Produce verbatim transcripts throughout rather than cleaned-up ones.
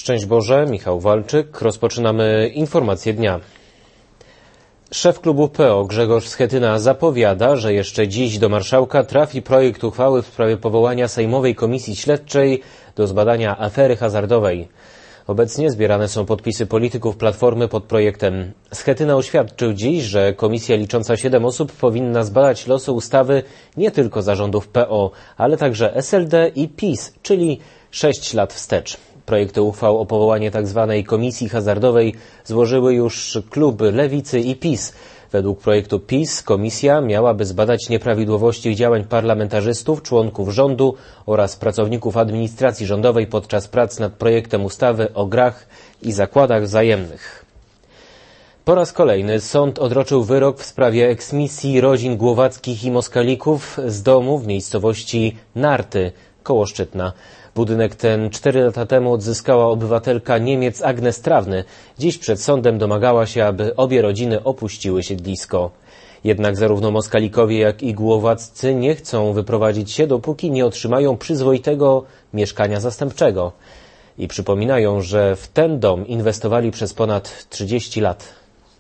Szczęść Boże, Michał Walczyk. Rozpoczynamy informacje dnia. Szef klubu P O Grzegorz Schetyna zapowiada, że jeszcze dziś do marszałka trafi projekt uchwały w sprawie powołania Sejmowej Komisji Śledczej do zbadania afery hazardowej. Obecnie zbierane są podpisy polityków Platformy pod projektem. Schetyna oświadczył dziś, że komisja licząca siedem osób powinna zbadać losy ustawy nie tylko zarządów P O, ale także S L D i PiS, czyli sześć lat wstecz. Projekty uchwał o powołanie tzw. Komisji Hazardowej złożyły już kluby Lewicy i PiS. Według projektu PiS komisja miałaby zbadać nieprawidłowości działań parlamentarzystów, członków rządu oraz pracowników administracji rządowej podczas prac nad projektem ustawy o grach i zakładach wzajemnych. Po raz kolejny sąd odroczył wyrok w sprawie eksmisji rodzin Głowackich i Moskalików z domu w miejscowości Narty koło Szczytna. Budynek ten cztery lata temu odzyskała obywatelka Niemiec Agnes Trawny. Dziś przed sądem domagała się, aby obie rodziny opuściły siedlisko. Jednak zarówno Moskalikowie, jak i Głowaccy nie chcą wyprowadzić się, dopóki nie otrzymają przyzwoitego mieszkania zastępczego. I przypominają, że w ten dom inwestowali przez ponad trzydzieści lat.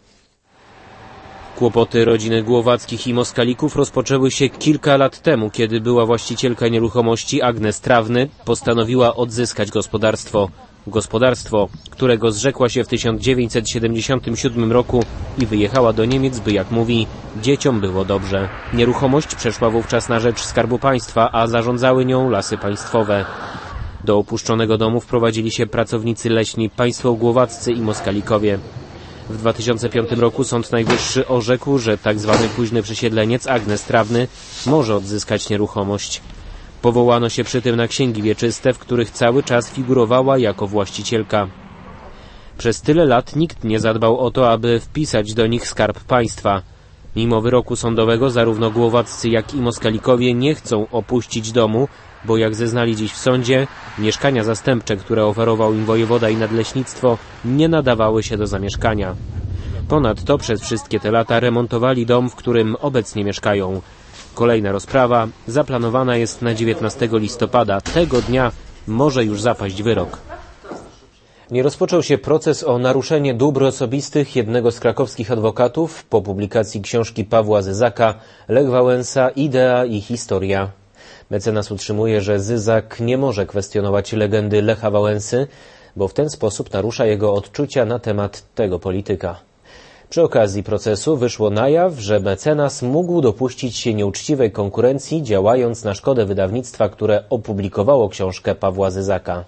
Kłopoty rodziny Głowackich i Moskalików rozpoczęły się kilka lat temu, kiedy była właścicielka nieruchomości Agnes Trawny postanowiła odzyskać gospodarstwo. Gospodarstwo, którego zrzekła się w tysiąc dziewięćset siedemdziesiątym siódmym roku i wyjechała do Niemiec, by, jak mówi, dzieciom było dobrze. Nieruchomość przeszła wówczas na rzecz Skarbu Państwa, a zarządzały nią Lasy Państwowe. Do opuszczonego domu wprowadzili się pracownicy leśni, państwo Głowaccy i Moskalikowie. W dwa tysiące piątym roku Sąd Najwyższy orzekł, że tzw. późny przesiedleniec Agnes Trawny może odzyskać nieruchomość. Powołano się przy tym na księgi wieczyste, w których cały czas figurowała jako właścicielka. Przez tyle lat nikt nie zadbał o to, aby wpisać do nich Skarb Państwa. Mimo wyroku sądowego zarówno Głowaccy, jak i Moskalikowie nie chcą opuścić domu, bo jak zeznali dziś w sądzie, mieszkania zastępcze, które oferował im wojewoda i nadleśnictwo, nie nadawały się do zamieszkania. Ponadto przez wszystkie te lata remontowali dom, w którym obecnie mieszkają. Kolejna rozprawa zaplanowana jest na dziewiętnastego listopada. Tego dnia może już zapaść wyrok. Nie rozpoczął się proces o naruszenie dóbr osobistych jednego z krakowskich adwokatów po publikacji książki Pawła Zyzaka Lech Wałęsa, Idea i historia. Mecenas utrzymuje, że Zyzak nie może kwestionować legendy Lecha Wałęsy, bo w ten sposób narusza jego odczucia na temat tego polityka. Przy okazji procesu wyszło na jaw, że mecenas mógł dopuścić się nieuczciwej konkurencji, działając na szkodę wydawnictwa, które opublikowało książkę Pawła Zyzaka.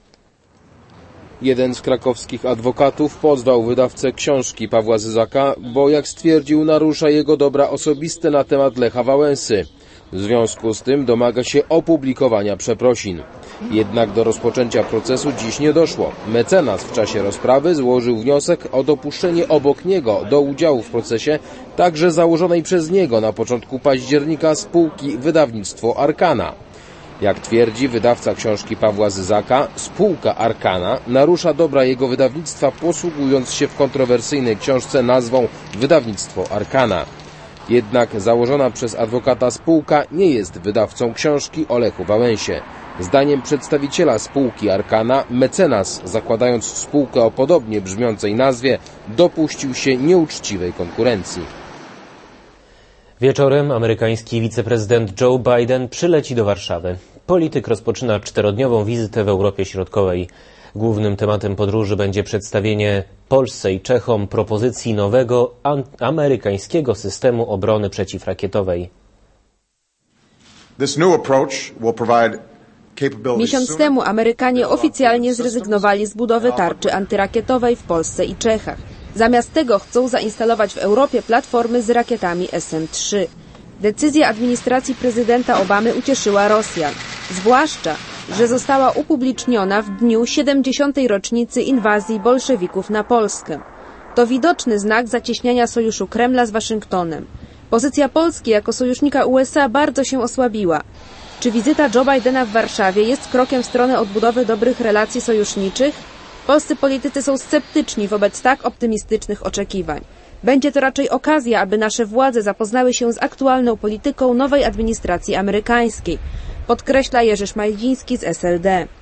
Jeden z krakowskich adwokatów pozwał wydawcę książki Pawła Zyzaka, bo jak stwierdził, narusza jego dobra osobiste na temat Lecha Wałęsy. W związku z tym domaga się opublikowania przeprosin. Jednak do rozpoczęcia procesu dziś nie doszło. Mecenas w czasie rozprawy złożył wniosek o dopuszczenie obok niego do udziału w procesie także założonej przez niego na początku października spółki Wydawnictwo Arkana. Jak twierdzi wydawca książki Pawła Zyzaka, spółka Arkana narusza dobra jego wydawnictwa, posługując się w kontrowersyjnej książce nazwą Wydawnictwo Arkana. Jednak założona przez adwokata spółka nie jest wydawcą książki o Lechu Wałęsie. Zdaniem przedstawiciela spółki Arkana, mecenas, zakładając spółkę o podobnie brzmiącej nazwie, dopuścił się nieuczciwej konkurencji. Wieczorem amerykański wiceprezydent Joe Biden przyleci do Warszawy. Polityk rozpoczyna czterodniową wizytę w Europie Środkowej. Głównym tematem podróży będzie przedstawienie Polsce i Czechom propozycji nowego amerykańskiego systemu obrony przeciwrakietowej. Miesiąc temu Amerykanie oficjalnie zrezygnowali z budowy tarczy antyrakietowej w Polsce i Czechach. Zamiast tego chcą zainstalować w Europie platformy z rakietami S M trzy. Decyzja administracji prezydenta Obamy ucieszyła Rosjan, zwłaszcza że została upubliczniona w dniu siedemdziesiątej rocznicy inwazji bolszewików na Polskę. To widoczny znak zacieśniania sojuszu Kremla z Waszyngtonem. Pozycja Polski jako sojusznika U S A bardzo się osłabiła. Czy wizyta Joe Bidena w Warszawie jest krokiem w stronę odbudowy dobrych relacji sojuszniczych? Polscy politycy są sceptyczni wobec tak optymistycznych oczekiwań. Będzie to raczej okazja, aby nasze władze zapoznały się z aktualną polityką nowej administracji amerykańskiej, podkreśla Jerzy Szmajdziński z S L D.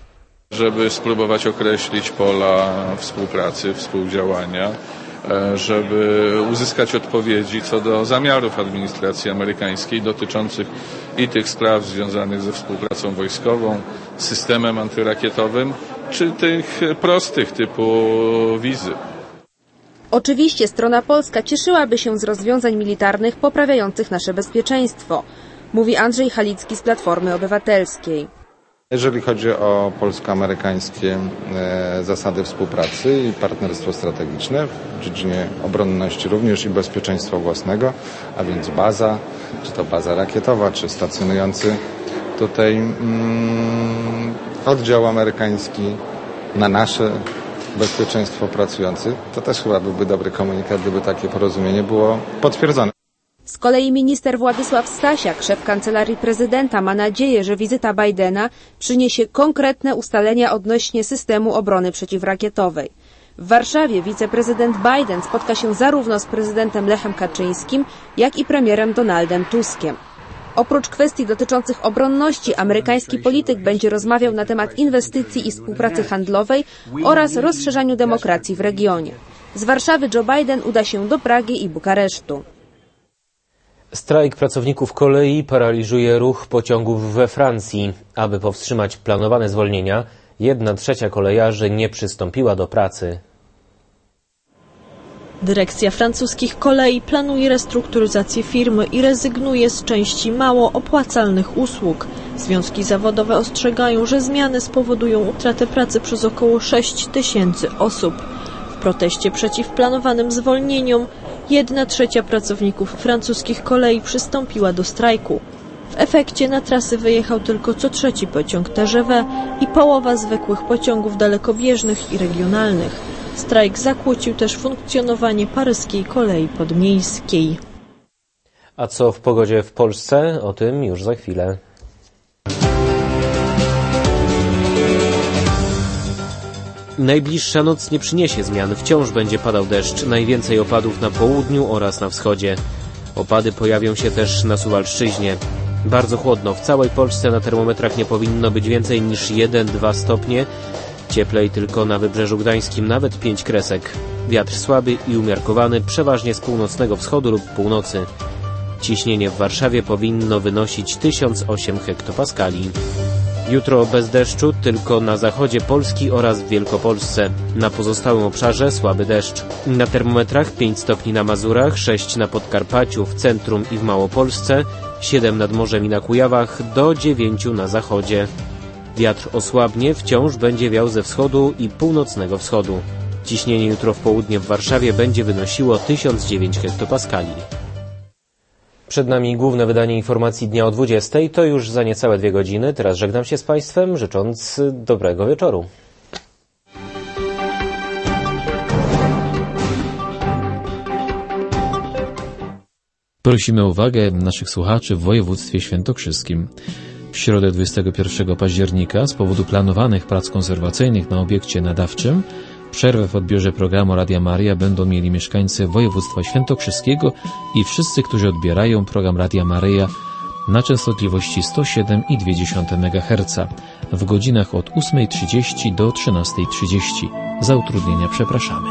Żeby spróbować określić pola współpracy, współdziałania, żeby uzyskać odpowiedzi co do zamiarów administracji amerykańskiej dotyczących i tych spraw związanych ze współpracą wojskową, systemem antyrakietowym, czy tych prostych typu wizy. Oczywiście strona polska cieszyłaby się z rozwiązań militarnych poprawiających nasze bezpieczeństwo, mówi Andrzej Halicki z Platformy Obywatelskiej. Jeżeli chodzi o polsko-amerykańskie e, zasady współpracy i partnerstwo strategiczne w dziedzinie obronności również i bezpieczeństwa własnego, a więc baza, czy to baza rakietowa, czy stacjonujący tutaj mm, oddział amerykański na nasze bezpieczeństwo pracujący, to też chyba byłby dobry komunikat, gdyby takie porozumienie było potwierdzone. Z kolei minister Władysław Stasiak, szef Kancelarii Prezydenta, ma nadzieję, że wizyta Bidena przyniesie konkretne ustalenia odnośnie systemu obrony przeciwrakietowej. W Warszawie wiceprezydent Biden spotka się zarówno z prezydentem Lechem Kaczyńskim, jak i premierem Donaldem Tuskiem. Oprócz kwestii dotyczących obronności, amerykański polityk będzie rozmawiał na temat inwestycji i współpracy handlowej oraz rozszerzaniu demokracji w regionie. Z Warszawy Joe Biden uda się do Pragi i Bukaresztu. Strajk pracowników kolei paraliżuje ruch pociągów we Francji. Aby powstrzymać planowane zwolnienia, jedna trzecia kolejarzy nie przystąpiła do pracy. Dyrekcja francuskich kolei planuje restrukturyzację firmy i rezygnuje z części mało opłacalnych usług. Związki zawodowe ostrzegają, że zmiany spowodują utratę pracy przez około sześć tysięcy osób. W proteście przeciw planowanym zwolnieniom jedna trzecia pracowników francuskich kolei przystąpiła do strajku. W efekcie na trasy wyjechał tylko co trzeci pociąg T G V i połowa zwykłych pociągów dalekobieżnych i regionalnych. Strajk zakłócił też funkcjonowanie paryskiej kolei podmiejskiej. A co w pogodzie w Polsce? O tym już za chwilę. Najbliższa noc nie przyniesie zmian. Wciąż będzie padał deszcz. Najwięcej opadów na południu oraz na wschodzie. Opady pojawią się też na Suwalszczyźnie. Bardzo chłodno. W całej Polsce na termometrach nie powinno być więcej niż jeden do dwóch stopni. Cieplej tylko na Wybrzeżu Gdańskim, nawet pięć kresek. Wiatr słaby i umiarkowany, przeważnie z północnego wschodu lub północy. Ciśnienie w Warszawie powinno wynosić tysiąc osiem hektopaskali. Jutro bez deszczu, tylko na zachodzie Polski oraz w Wielkopolsce. Na pozostałym obszarze słaby deszcz. Na termometrach pięć stopni na Mazurach, sześć na Podkarpaciu, w centrum i w Małopolsce, siedem nad morzem i na Kujawach, do dziewięciu na zachodzie. Wiatr osłabnie, wciąż będzie wiał ze wschodu i północnego wschodu. Ciśnienie jutro w południe w Warszawie będzie wynosiło tysiąc dziewięć hektopaskali. Przed nami główne wydanie informacji dnia o dwudziestej. To już za niecałe dwie godziny. Teraz żegnam się z Państwem, życząc dobrego wieczoru. Prosimy o uwagę naszych słuchaczy w województwie świętokrzyskim. W środę dwudziestego pierwszego października z powodu planowanych prac konserwacyjnych na obiekcie nadawczym przerwę w odbiorze programu Radia Maryja będą mieli mieszkańcy województwa świętokrzyskiego i wszyscy, którzy odbierają program Radia Maryja na częstotliwości sto siedem i dwie dziesiąte megaherca w godzinach od ósmej trzydzieści do trzynastej trzydzieści. Za utrudnienia przepraszamy.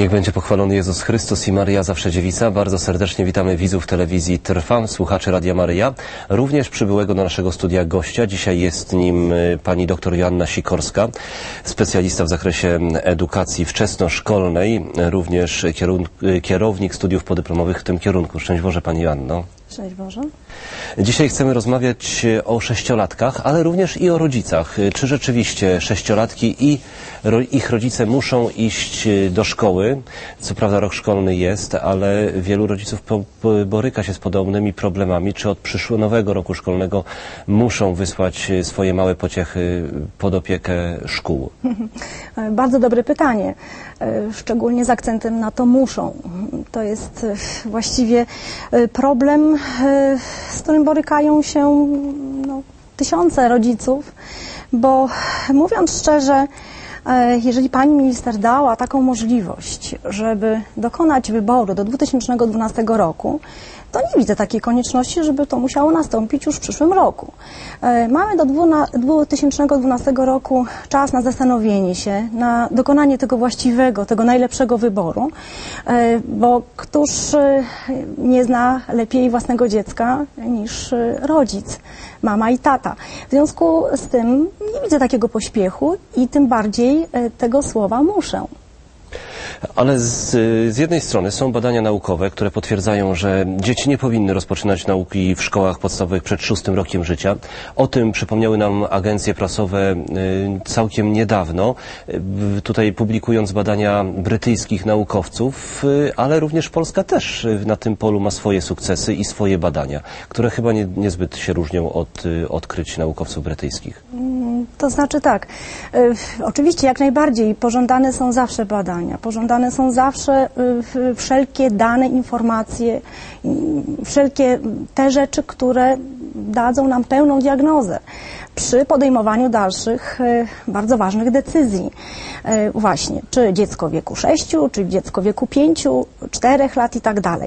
Niech będzie pochwalony Jezus Chrystus i Maryja Zawsze Dziewica. Bardzo serdecznie witamy widzów telewizji Trwam, słuchaczy Radia Maryja. Również przybyłego do naszego studia gościa. Dzisiaj jest nim pani dr Joanna Sikorska, specjalista w zakresie edukacji wczesnoszkolnej, również kierownik studiów podyplomowych w tym kierunku. Szczęść Boże pani Joanno. Szczęść Boże. Dzisiaj chcemy rozmawiać o sześciolatkach, ale również i o rodzicach. Czy rzeczywiście sześciolatki i ro ich rodzice muszą iść do szkoły? Co prawda rok szkolny jest, ale wielu rodziców po, po, boryka się z podobnymi problemami. Czy od przyszłego nowego roku szkolnego muszą wysłać swoje małe pociechy pod opiekę szkół? Bardzo dobre pytanie. Szczególnie z akcentem na to muszą. To jest właściwie problem, z którym borykają się no, tysiące rodziców, bo mówiąc szczerze, jeżeli pani minister dała taką możliwość, żeby dokonać wyboru do dwa tysiące dwunastego roku, to nie widzę takiej konieczności, żeby to musiało nastąpić już w przyszłym roku. Mamy do dwa tysiące dwunastego roku czas na zastanowienie się, na dokonanie tego właściwego, tego najlepszego wyboru, bo któż nie zna lepiej własnego dziecka niż rodzic, mama i tata. W związku z tym nie widzę takiego pośpiechu i tym bardziej tego słowa muszę. Ale z, z jednej strony są badania naukowe, które potwierdzają, że dzieci nie powinny rozpoczynać nauki w szkołach podstawowych przed szóstym rokiem życia. O tym przypomniały nam agencje prasowe całkiem niedawno, tutaj publikując badania brytyjskich naukowców, ale również Polska też na tym polu ma swoje sukcesy i swoje badania, które chyba nie, niezbyt się różnią od odkryć naukowców brytyjskich. To znaczy tak, oczywiście jak najbardziej pożądane są zawsze badania, pożądane są zawsze wszelkie dane, informacje, wszelkie te rzeczy, które dadzą nam pełną diagnozę przy podejmowaniu dalszych bardzo ważnych decyzji. Właśnie, czy dziecko w wieku sześciu, czy dziecko w wieku pięciu, czterech lat i tak dalej.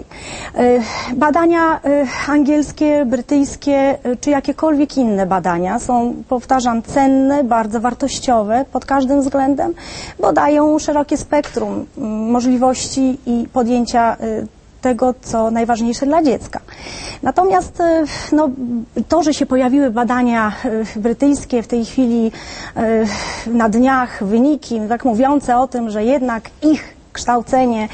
Badania angielskie, brytyjskie, czy jakiekolwiek inne badania są, powtarzam, cenne, bardzo wartościowe pod każdym względem, bo dają szerokie spektrum możliwości i podjęcia tego, co najważniejsze dla dziecka. Natomiast no, to, że się pojawiły badania brytyjskie w tej chwili na dniach, wyniki tak mówiące o tym, że jednak ich kształcenie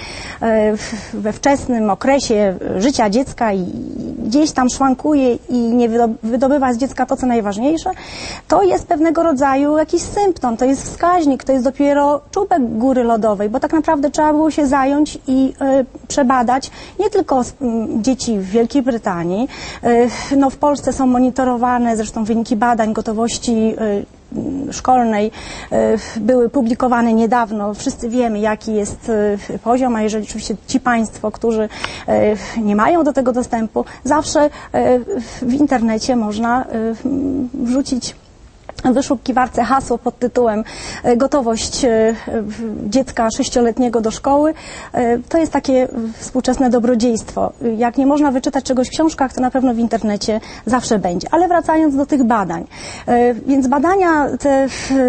we wczesnym okresie życia dziecka i gdzieś tam szwankuje i nie wydobywa z dziecka to, co najważniejsze, to jest pewnego rodzaju jakiś symptom, to jest wskaźnik, to jest dopiero czubek góry lodowej, bo tak naprawdę trzeba było się zająć i przebadać nie tylko dzieci w Wielkiej Brytanii, no w Polsce są monitorowane zresztą wyniki badań gotowości szkolnej były publikowane niedawno. Wszyscy wiemy, jaki jest poziom, a jeżeli oczywiście ci Państwo, którzy nie mają do tego dostępu, zawsze w internecie można wrzucić w wyszukiwarce hasło pod tytułem gotowość dziecka sześcioletniego do szkoły. To jest takie współczesne dobrodziejstwo. Jak nie można wyczytać czegoś w książkach, to na pewno w internecie zawsze będzie. Ale wracając do tych badań. Więc badania te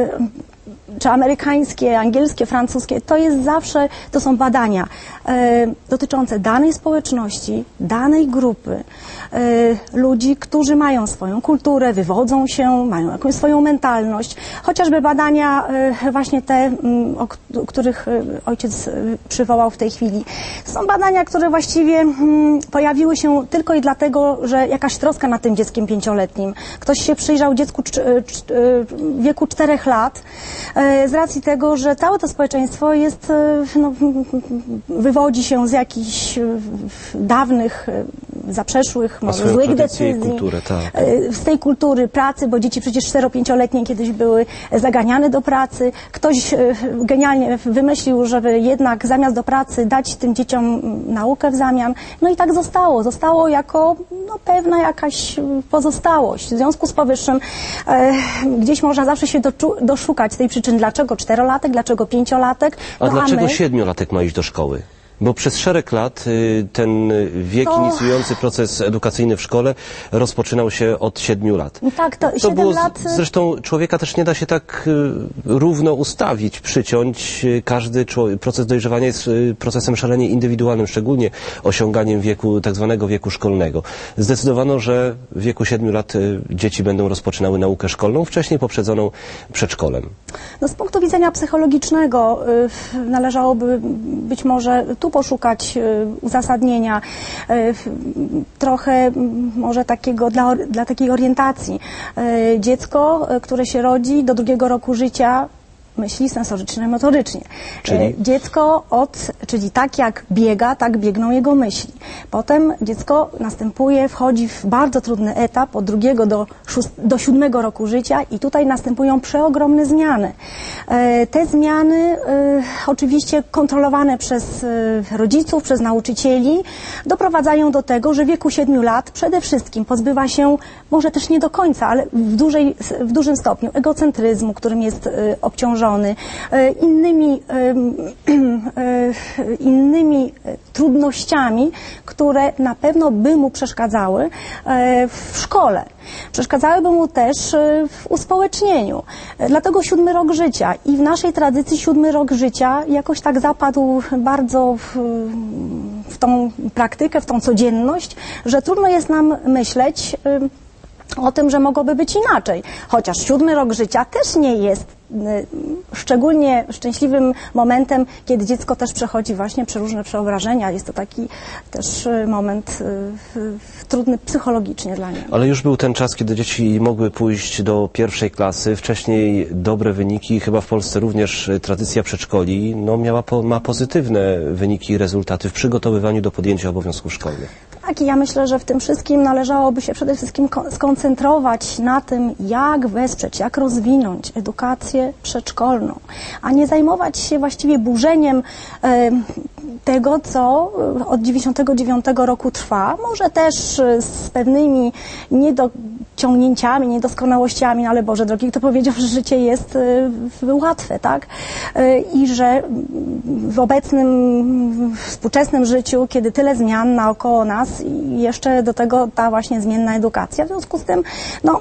czy amerykańskie, angielskie, francuskie, to jest zawsze, to są badania e, dotyczące danej społeczności, danej grupy, e, ludzi, którzy mają swoją kulturę, wywodzą się, mają jakąś swoją mentalność. Chociażby badania e, właśnie te, m, o, o których ojciec przywołał w tej chwili. Są badania, które właściwie m, pojawiły się tylko i dlatego, że jakaś troska nad tym dzieckiem pięcioletnim. Ktoś się przyjrzał dziecku w wieku czterech lat, z racji tego, że całe to społeczeństwo jest, no, wywodzi się z jakichś dawnych, zaprzeszłych, może złych decyzji, kultury, tak. z tej kultury pracy, bo dzieci przecież cztero-pięcioletnie kiedyś były zaganiane do pracy. Ktoś genialnie wymyślił, żeby jednak zamiast do pracy dać tym dzieciom naukę w zamian. No i tak zostało. Zostało jako no, pewna jakaś pozostałość. W związku z powyższym e, gdzieś można zawsze się doczu, doszukać tej przyczyny, dlaczego czterolatek, dlaczego pięciolatek. A no, dlaczego a my... siedmiolatek ma iść do szkoły? Bo przez szereg lat ten wiek To- inicjujący proces edukacyjny w szkole rozpoczynał się od siedmiu lat. Tak, to To siedem było, lat... zresztą człowieka też nie da się tak y, równo ustawić, przyciąć. Y, Każdy człowiek, proces dojrzewania jest y, procesem szalenie indywidualnym, szczególnie osiąganiem wieku, tak zwanego wieku szkolnego. Zdecydowano, że w wieku siedmiu lat y, dzieci będą rozpoczynały naukę szkolną, wcześniej poprzedzoną przedszkolem. No, z punktu widzenia psychologicznego y, należałoby być może tu poszukać y, uzasadnienia, y, trochę m, może takiego dla, or- dla takiej orientacji. Y, dziecko, y, które się rodzi do drugiego roku życia, myśli sensorycznie, motorycznie. Czyli? E, Dziecko od, czyli tak jak biega, tak biegną jego myśli. Potem dziecko następuje, wchodzi w bardzo trudny etap od drugiego do, szóst, do siódmego roku życia i tutaj następują przeogromne zmiany. E, Te zmiany e, oczywiście kontrolowane przez e, rodziców, przez nauczycieli doprowadzają do tego, że w wieku siedmiu lat przede wszystkim pozbywa się, może też nie do końca, ale w, dużej, w dużym stopniu egocentryzmu, którym jest e, obciążony, e, innymi, e, e, innymi trudnościami, które na pewno by mu przeszkadzały e, w szkole. Przeszkadzałyby mu też e, w uspołecznieniu. E, Dlatego siódmy rok życia i w naszej tradycji siódmy rok życia jakoś tak zapadł bardzo w, w tą praktykę, w tą codzienność, że trudno jest nam myśleć e, o tym, że mogłoby być inaczej. Chociaż siódmy rok życia też nie jest y, szczególnie szczęśliwym momentem, kiedy dziecko też przechodzi właśnie przeróżne przeobrażenia. Jest to taki też y, moment y, y, trudny psychologicznie dla niego. Ale już był ten czas, kiedy dzieci mogły pójść do pierwszej klasy, wcześniej dobre wyniki, chyba w Polsce również y, tradycja przedszkoli no, miała po, ma pozytywne wyniki i rezultaty w przygotowywaniu do podjęcia obowiązków szkolnych. Tak, i ja myślę, że w tym wszystkim należałoby się przede wszystkim ko- skoncentrować na tym, jak wesprzeć, jak rozwinąć edukację przedszkolną, a nie zajmować się właściwie burzeniem e, tego, co od dziewięćdziesiątego dziewiątego roku trwa, może też e, z pewnymi niedociągnięciami, niedoskonałościami, no ale Boże drogi, kto powiedział, że życie jest e, łatwe, tak? E, I że w obecnym, współczesnym życiu, kiedy tyle zmian naokoło nas i jeszcze do tego ta właśnie zmienna edukacja, w związku z tym, no,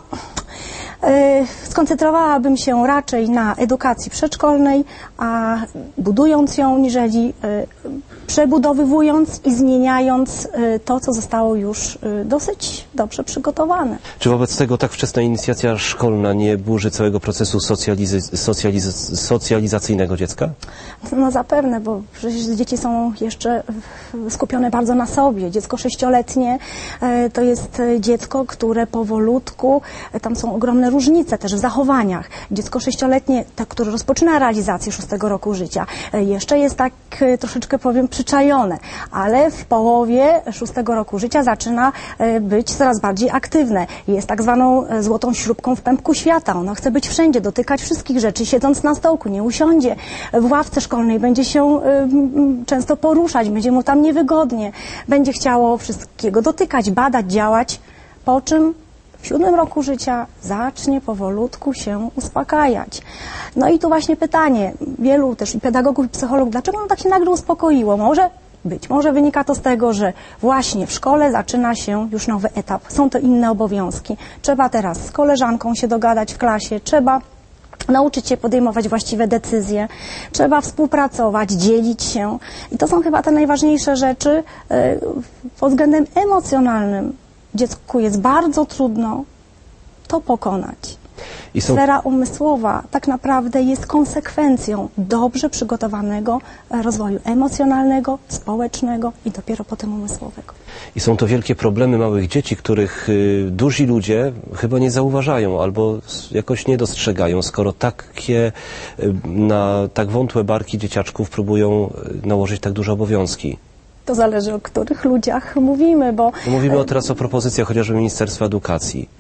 e, skoncentrowałabym się raczej na edukacji przedszkolnej, a budując ją, niżeli e, przebudowywując i zmieniając e, to, co zostało już e, dosyć dobrze przygotowane. Czy wobec tego tak wczesna inicjacja szkolna nie burzy całego procesu socjaliz- socjaliz- socjalizacyjnego dziecka? No zapewne, bo przecież dzieci są jeszcze skupione bardzo na sobie. Dziecko sześcioletnie e, to jest e, dziecko, które powolutku, e, tam są ogromne różnice też w zachowaniach. Dziecko sześcioletnie, to, które rozpoczyna realizację szóstego roku życia, e, jeszcze jest tak e, troszeczkę, powiem, przyczajone, ale w połowie szóstego roku życia zaczyna e, być coraz bardziej aktywne. Jest tak zwaną e, złotą śrubką w pępku świata. Ono chce być wszędzie, dotykać wszystkich rzeczy, siedząc na stołku, nie usiądzie w ławce szkolnej, będzie się y, y, często poruszać, będzie mu tam niewygodnie, będzie chciało wszystkiego dotykać, badać, działać, po czym w siódmym roku życia zacznie powolutku się uspokajać. No i tu właśnie pytanie wielu też i pedagogów, i psychologów, dlaczego ono tak się nagle uspokoiło? Może być może wynika to z tego, że właśnie w szkole zaczyna się już nowy etap, są to inne obowiązki. Trzeba teraz z koleżanką się dogadać w klasie, trzeba nauczyć się podejmować właściwe decyzje, trzeba współpracować, dzielić się. I to są chyba te najważniejsze rzeczy. Pod względem emocjonalnym dziecku jest bardzo trudno to pokonać. I są... Sfera umysłowa tak naprawdę jest konsekwencją dobrze przygotowanego rozwoju emocjonalnego, społecznego i dopiero potem umysłowego. I są to wielkie problemy małych dzieci, których y, duzi ludzie chyba nie zauważają albo jakoś nie dostrzegają, skoro takie y, na tak wątłe barki dzieciaczków próbują y, nałożyć tak duże obowiązki. To zależy, o których ludziach mówimy, bo... Mówimy o teraz o propozycjach chociażby Ministerstwa Edukacji.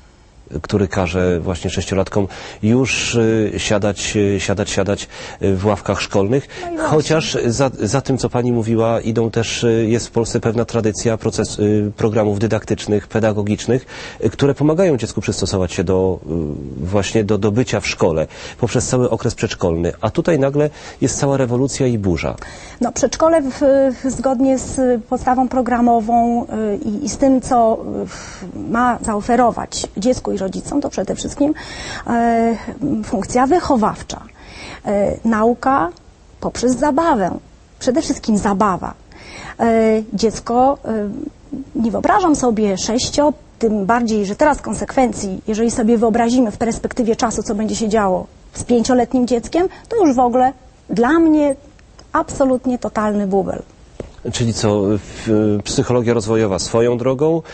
który każe właśnie sześciolatkom już y, siadać, y, siadać, siadać y, w ławkach szkolnych. No chociaż za, za tym, co pani mówiła, idą też, y, jest w Polsce pewna tradycja proces, y, programów dydaktycznych, pedagogicznych, y, które pomagają dziecku przystosować się do y, właśnie do, do bycia w szkole poprzez cały okres przedszkolny. A tutaj nagle jest cała rewolucja i burza. No, przedszkole w, w, zgodnie z podstawą programową y, i, i z tym, co y, ma zaoferować dziecku i rodzicom, to przede wszystkim e, funkcja wychowawcza. E, nauka poprzez zabawę. Przede wszystkim zabawa. E, dziecko, e, nie wyobrażam sobie sześcio, tym bardziej, że teraz konsekwencji, jeżeli sobie wyobrazimy w perspektywie czasu, co będzie się działo z pięcioletnim dzieckiem, to już w ogóle dla mnie absolutnie totalny bubel. Czyli co, psychologia rozwojowa swoją drogą,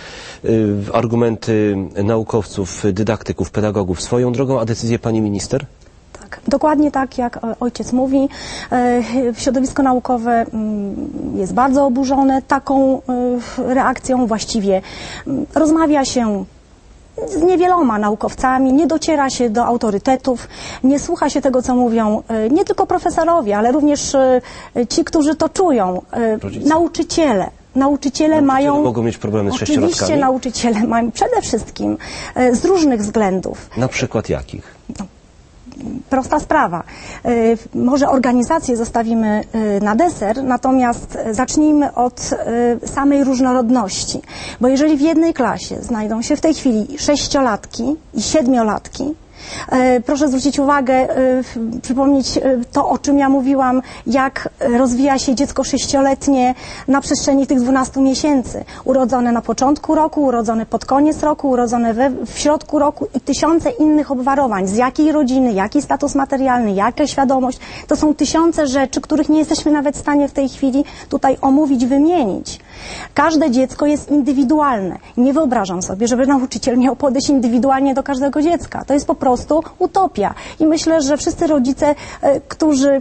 argumenty naukowców, dydaktyków, pedagogów swoją drogą, a decyzję pani minister? Tak, dokładnie tak, jak ojciec mówi. Środowisko naukowe jest bardzo oburzone taką reakcją. Właściwie rozmawia się z niewieloma naukowcami, nie dociera się do autorytetów, nie słucha się tego, co mówią nie tylko profesorowie, ale również ci, którzy to czują, Rodzice. nauczyciele. Nauczyciele, nauczyciele mają... mogą mieć problemy z sześciolatkami? Oczywiście nauczyciele mają przede wszystkim z różnych względów. Na przykład jakich? No. Prosta sprawa. Może organizację zostawimy na deser, natomiast zacznijmy od samej różnorodności. Bo jeżeli w jednej klasie znajdą się w tej chwili sześciolatki i siedmiolatki, proszę zwrócić uwagę, przypomnieć to, o czym ja mówiłam, jak rozwija się dziecko sześcioletnie na przestrzeni tych dwunastu miesięcy. Urodzone na początku roku, urodzone pod koniec roku, urodzone we, w środku roku i tysiące innych obwarowań. Z jakiej rodziny, jaki status materialny, jaka świadomość. To są tysiące rzeczy, których nie jesteśmy nawet w stanie w tej chwili tutaj omówić, wymienić. Każde dziecko jest indywidualne. Nie wyobrażam sobie, żeby nauczyciel miał podejść indywidualnie do każdego dziecka. To jest po prostu utopia. I myślę, że wszyscy rodzice, którzy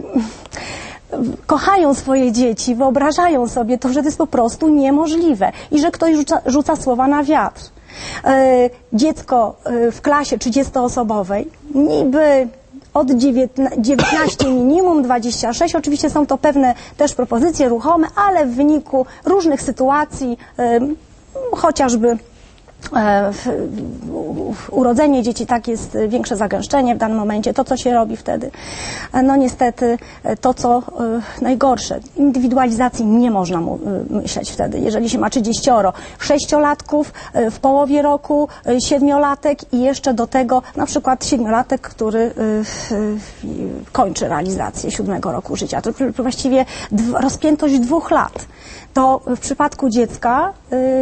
kochają swoje dzieci, wyobrażają sobie to, że to jest po prostu niemożliwe i że ktoś rzuca, rzuca słowa na wiatr. Dziecko w klasie trzydziestoosobowej niby od dziewiętnastu minimum dwadzieścia sześć. Oczywiście są to pewne też propozycje ruchome, ale w wyniku różnych sytuacji, chociażby urodzenie dzieci, tak jest większe zagęszczenie w danym momencie, to co się robi wtedy. No niestety to co najgorsze, indywidualizacji nie można mu myśleć wtedy. Jeżeli się ma trzydzieścioro sześciolatków w połowie roku, siedmiolatek i jeszcze do tego na przykład siedmiolatek, który kończy realizację siódmego roku życia. To właściwie rozpiętość dwóch lat. To w przypadku dziecka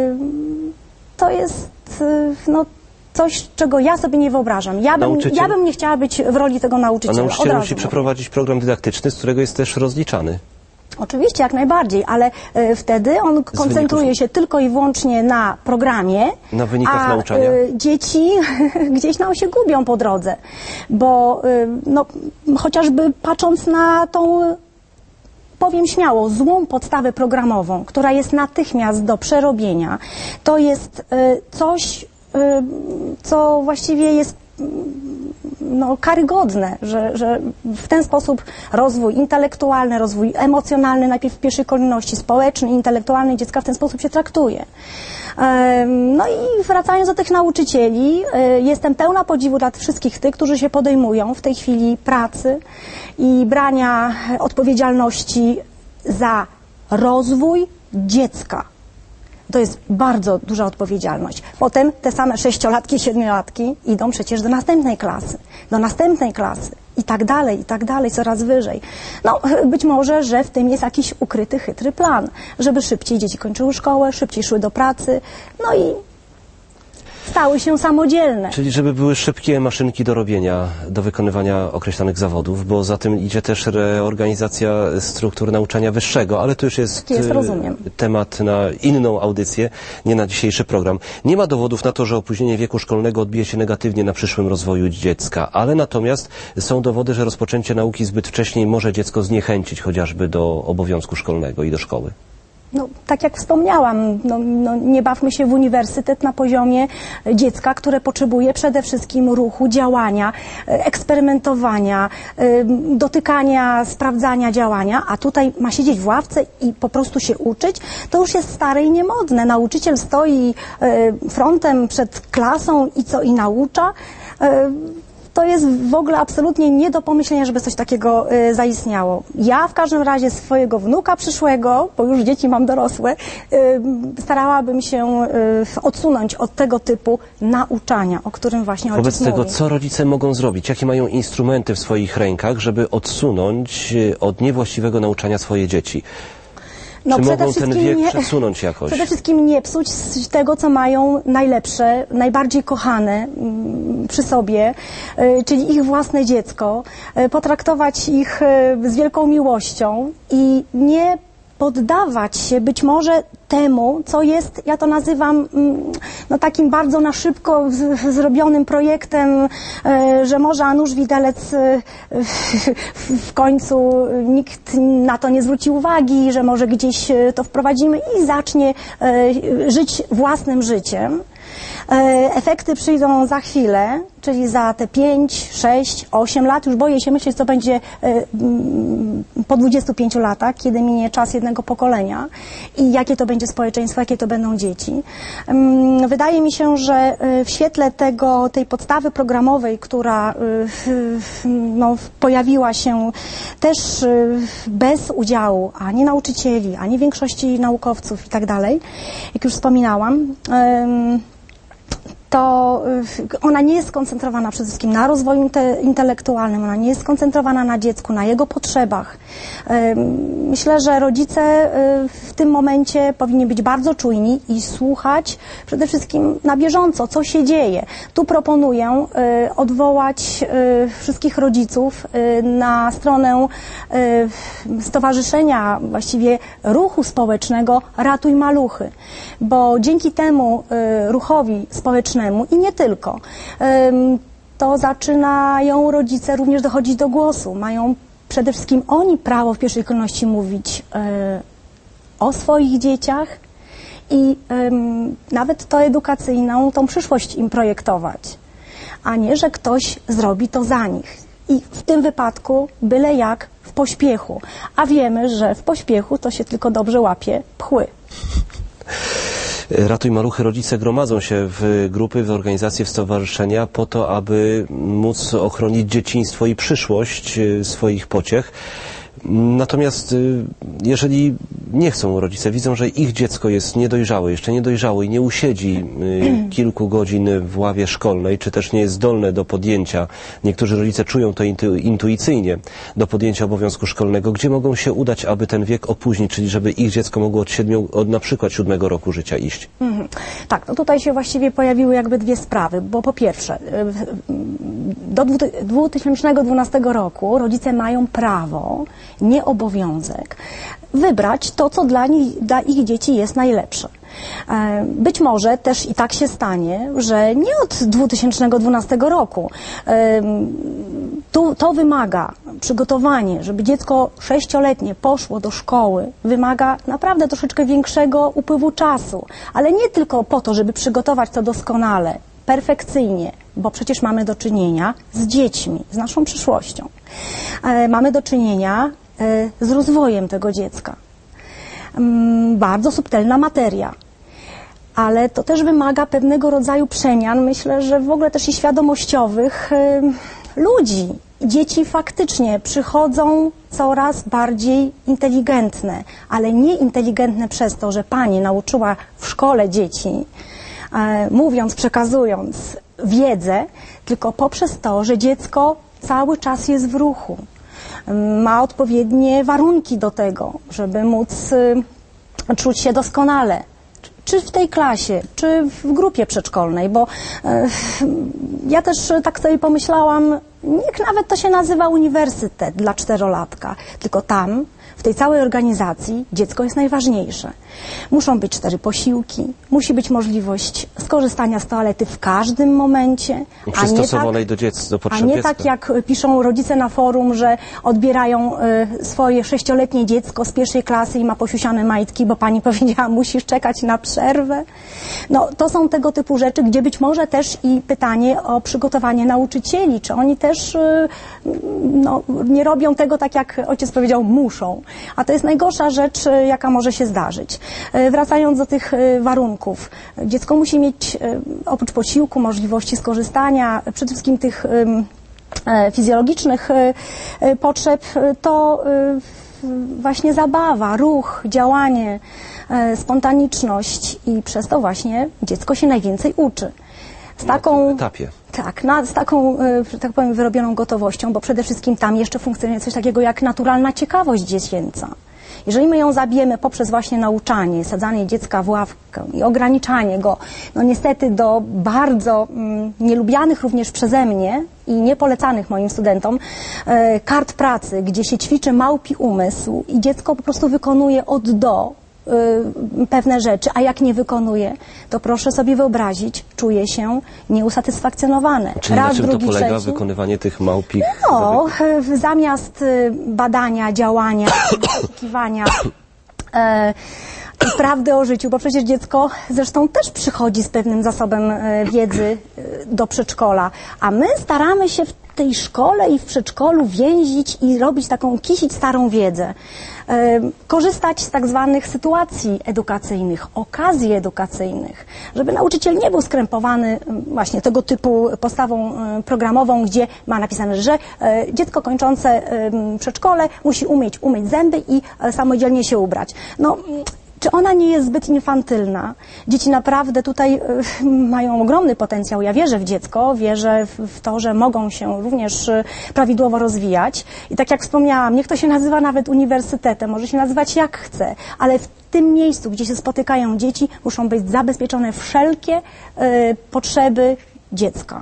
to jest no, coś, czego ja sobie nie wyobrażam. Ja bym, ja bym nie chciała być w roli tego nauczyciela. A nauczyciel musi przeprowadzić program dydaktyczny, z którego jest też rozliczany. Oczywiście, jak najbardziej, ale y, wtedy on z koncentruje wyników... się tylko i wyłącznie na programie, na wynikach a nauczania. Y, dzieci gdzieś nam się gubią po drodze, bo y, no, chociażby patrząc na tą, powiem śmiało, złą podstawę programową, która jest natychmiast do przerobienia, to jest y, coś, y, co właściwie jest no, karygodne, że, że w ten sposób rozwój intelektualny, rozwój emocjonalny, najpierw w pierwszej kolejności społeczny, intelektualny dziecka w ten sposób się traktuje. No i wracając do tych nauczycieli, jestem pełna podziwu dla wszystkich tych, którzy się podejmują w tej chwili pracy i brania odpowiedzialności za rozwój dziecka. To jest bardzo duża odpowiedzialność. Potem te same sześciolatki, siedmiolatki idą przecież do następnej klasy, do następnej klasy i tak dalej, i tak dalej, coraz wyżej. No, być może, że w tym jest jakiś ukryty, chytry plan, żeby szybciej dzieci kończyły szkołę, szybciej szły do pracy, no i stały się samodzielne. Czyli żeby były szybkie maszynki do robienia, do wykonywania określonych zawodów, bo za tym idzie też reorganizacja struktur nauczania wyższego, ale to już jest, jest rozumiem. temat na inną audycję, nie na dzisiejszy program. Nie ma dowodów na to, że opóźnienie wieku szkolnego odbije się negatywnie na przyszłym rozwoju dziecka, ale natomiast są dowody, że rozpoczęcie nauki zbyt wcześnie może dziecko zniechęcić chociażby do obowiązku szkolnego i do szkoły. No, tak jak wspomniałam, no, no, nie bawmy się w uniwersytet na poziomie dziecka, które potrzebuje przede wszystkim ruchu, działania, eksperymentowania, dotykania, sprawdzania działania, a tutaj ma siedzieć w ławce i po prostu się uczyć, to już jest stare i niemodne. Nauczyciel stoi frontem przed klasą i co i naucza. To jest w ogóle absolutnie nie do pomyślenia, żeby coś takiego y, zaistniało. Ja w każdym razie swojego wnuka przyszłego, bo już dzieci mam dorosłe, y, starałabym się y, odsunąć od tego typu nauczania, o którym właśnie ojciec Wobec tego, mówi. co rodzice mogą zrobić? Jakie mają instrumenty w swoich rękach, żeby odsunąć od niewłaściwego nauczania swoje dzieci? No, Czy mogą ten wiek nie, przesunąć jakoś? Przede wszystkim nie psuć tego, co mają najlepsze, najbardziej kochane przy sobie, czyli ich własne dziecko, potraktować ich z wielką miłością i nie poddawać się być może temu, co jest, ja to nazywam no, takim bardzo na szybko z, zrobionym projektem, że może a nuż widelec w końcu nikt na to nie zwróci uwagi, że może gdzieś to wprowadzimy i zacznie żyć własnym życiem. Efekty przyjdą za chwilę, czyli za te pięć, sześć, osiem lat. Już boję się myśleć, co będzie po dwudziestu pięciu latach, kiedy minie czas jednego pokolenia i jakie to będzie społeczeństwo, jakie to będą dzieci. Wydaje mi się, że w świetle tego, tej podstawy programowej, która no, pojawiła się też bez udziału ani nauczycieli, ani większości naukowców i tak dalej, jak już wspominałam, to ona nie jest skoncentrowana przede wszystkim na rozwoju inte, intelektualnym, ona nie jest skoncentrowana na dziecku, na jego potrzebach. Myślę, że rodzice w tym momencie powinni być bardzo czujni i słuchać przede wszystkim na bieżąco, co się dzieje. Tu proponuję odwołać wszystkich rodziców na stronę stowarzyszenia, właściwie ruchu społecznego Ratuj Maluchy, bo dzięki temu ruchowi społecznemu i nie tylko, to zaczynają rodzice również dochodzić do głosu. Mają przede wszystkim oni prawo w pierwszej kolejności mówić o swoich dzieciach i nawet to edukacyjną, tą przyszłość im projektować, a nie, że ktoś zrobi to za nich. I w tym wypadku byle jak w pośpiechu. A wiemy, że w pośpiechu to się tylko dobrze łapie pchły. Ratuj Maluchy, rodzice gromadzą się w grupy, w organizacje, w stowarzyszenia po to, aby móc ochronić dzieciństwo i przyszłość swoich pociech. Natomiast jeżeli nie chcą rodzice, widzą, że ich dziecko jest niedojrzałe, jeszcze niedojrzałe i nie usiedzi kilku godzin w ławie szkolnej, czy też nie jest zdolne do podjęcia, niektórzy rodzice czują to intu, intuicyjnie, do podjęcia obowiązku szkolnego, gdzie mogą się udać, aby ten wiek opóźnić, czyli żeby ich dziecko mogło od, siedmiu, od na przykład siódmego roku życia iść? Mhm. Tak, no tutaj się właściwie pojawiły jakby dwie sprawy, bo po pierwsze do dwa tysiące dwunastego roku rodzice mają prawo, nie obowiązek, wybrać to, co dla nich, dla ich dzieci jest najlepsze. Być może też i tak się stanie, że nie od dwa tysiące dwunastego roku. Tu, to wymaga przygotowanie, żeby dziecko sześcioletnie poszło do szkoły, wymaga naprawdę troszeczkę większego upływu czasu, ale nie tylko po to, żeby przygotować to doskonale, perfekcyjnie, bo przecież mamy do czynienia z dziećmi, z naszą przyszłością. Mamy do czynienia z rozwojem tego dziecka. Bardzo subtelna materia, ale to też wymaga pewnego rodzaju przemian, myślę, że w ogóle też i świadomościowych ludzi. Dzieci faktycznie przychodzą coraz bardziej inteligentne, ale nie inteligentne przez to, że pani nauczyła w szkole dzieci, mówiąc, przekazując wiedzę, tylko poprzez to, że dziecko cały czas jest w ruchu. Ma odpowiednie warunki do tego, żeby móc czuć się doskonale. Czy w tej klasie, czy w grupie przedszkolnej, bo ja też tak sobie pomyślałam, niech nawet to się nazywa uniwersytet dla czterolatka, tylko tam, w tej całej organizacji dziecko jest najważniejsze. Muszą być cztery posiłki, musi być możliwość skorzystania z toalety w każdym momencie. Przystosowanej tak, do, dziec, do potrzeb A nie dziecka. tak jak piszą rodzice na forum, że odbierają y, swoje sześcioletnie dziecko z pierwszej klasy i ma posiusiane majtki, bo pani powiedziała, musisz czekać na przerwę. No, to są tego typu rzeczy, gdzie być może też i pytanie o przygotowanie nauczycieli, czy oni też y, no, nie robią tego tak, jak ojciec powiedział, muszą. A to jest najgorsza rzecz, jaka może się zdarzyć. Wracając do tych warunków. Dziecko musi mieć oprócz posiłku możliwości skorzystania, przede wszystkim tych fizjologicznych potrzeb, to właśnie zabawa, ruch, działanie, spontaniczność i przez to właśnie dziecko się najwięcej uczy. Z taką, etapie. Tak, na, z taką, że tak powiem, wyrobioną gotowością, bo przede wszystkim tam jeszcze funkcjonuje coś takiego jak naturalna ciekawość dziecięca. Jeżeli my ją zabijemy poprzez właśnie nauczanie, sadzanie dziecka w ławkę i ograniczanie go, no niestety do bardzo mm, nielubianych również przeze mnie i niepolecanych moim studentom e, kart pracy, gdzie się ćwiczy małpi umysł i dziecko po prostu wykonuje od do pewne rzeczy, a jak nie wykonuje, to proszę sobie wyobrazić, czuje się nieusatysfakcjonowane. Czyli Raz, na czym drugi, to polega trzeci. wykonywanie tych małpich? No, zamiast badania, działania, oczekiwania e, i prawdy o życiu, bo przecież dziecko zresztą też przychodzi z pewnym zasobem e, wiedzy e, do przedszkola, a my staramy się w tej szkole i w przedszkolu więzić i robić taką, kisić starą wiedzę. E, korzystać z tak zwanych sytuacji edukacyjnych, okazji edukacyjnych, żeby nauczyciel nie był skrępowany właśnie tego typu postawą programową, gdzie ma napisane, że e, dziecko kończące e, przedszkole musi umieć umyć zęby i e, samodzielnie się ubrać. No, czy ona nie jest zbyt infantylna? Dzieci naprawdę tutaj y, mają ogromny potencjał. Ja wierzę w dziecko, wierzę w, w to, że mogą się również y, prawidłowo rozwijać. I tak jak wspomniałam, niech to się nazywa nawet uniwersytetem, może się nazywać jak chce, ale w tym miejscu, gdzie się spotykają dzieci, muszą być zabezpieczone wszelkie y, potrzeby dziecka.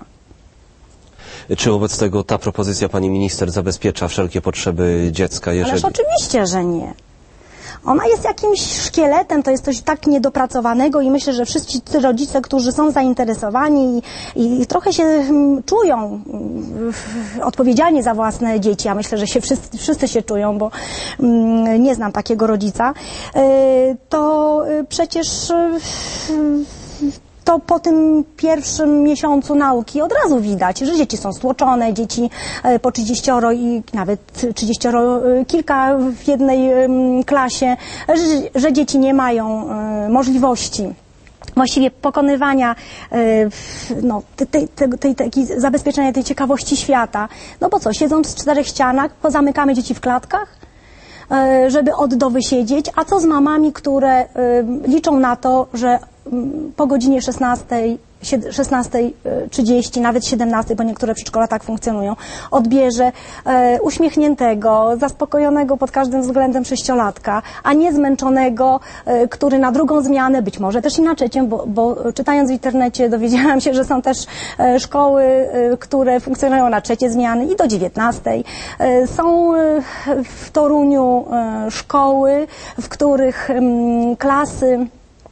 Czy wobec tego ta propozycja pani minister zabezpiecza wszelkie potrzeby dziecka? Jeżeli... Ależ oczywiście, że nie. Ona jest jakimś szkieletem, to jest coś tak niedopracowanego i myślę, że wszyscy rodzice, którzy są zainteresowani i, i trochę się mm, czują mm, odpowiedzialni za własne dzieci, a myślę, że się wszyscy, wszyscy się czują, bo mm, nie znam takiego rodzica, y, to y, przecież y, to po tym pierwszym miesiącu nauki od razu widać, że dzieci są stłoczone, dzieci po trzydzieścioro i nawet trzydzieścioro kilka w jednej klasie, że, że dzieci nie mają możliwości właściwie pokonywania, no, tej, tej, tej, tej, zabezpieczenia tej ciekawości świata. No bo co, siedząc w czterech ścianach, pozamykamy dzieci w klatkach, żeby od do wysiedzieć, a co z mamami, które liczą na to, że po godzinie szesnastej, szesnastej trzydzieści, nawet siedemnastej, bo niektóre przedszkola tak funkcjonują, odbierze e, uśmiechniętego, zaspokojonego pod każdym względem sześciolatka, a nie zmęczonego, e, który na drugą zmianę, być może też i na trzecią, bo, bo czytając w internecie dowiedziałam się, że są też e, szkoły, e, które funkcjonują na trzecie zmiany i do dziewiętnastej. E, są e, w Toruniu e, szkoły, w których e, klasy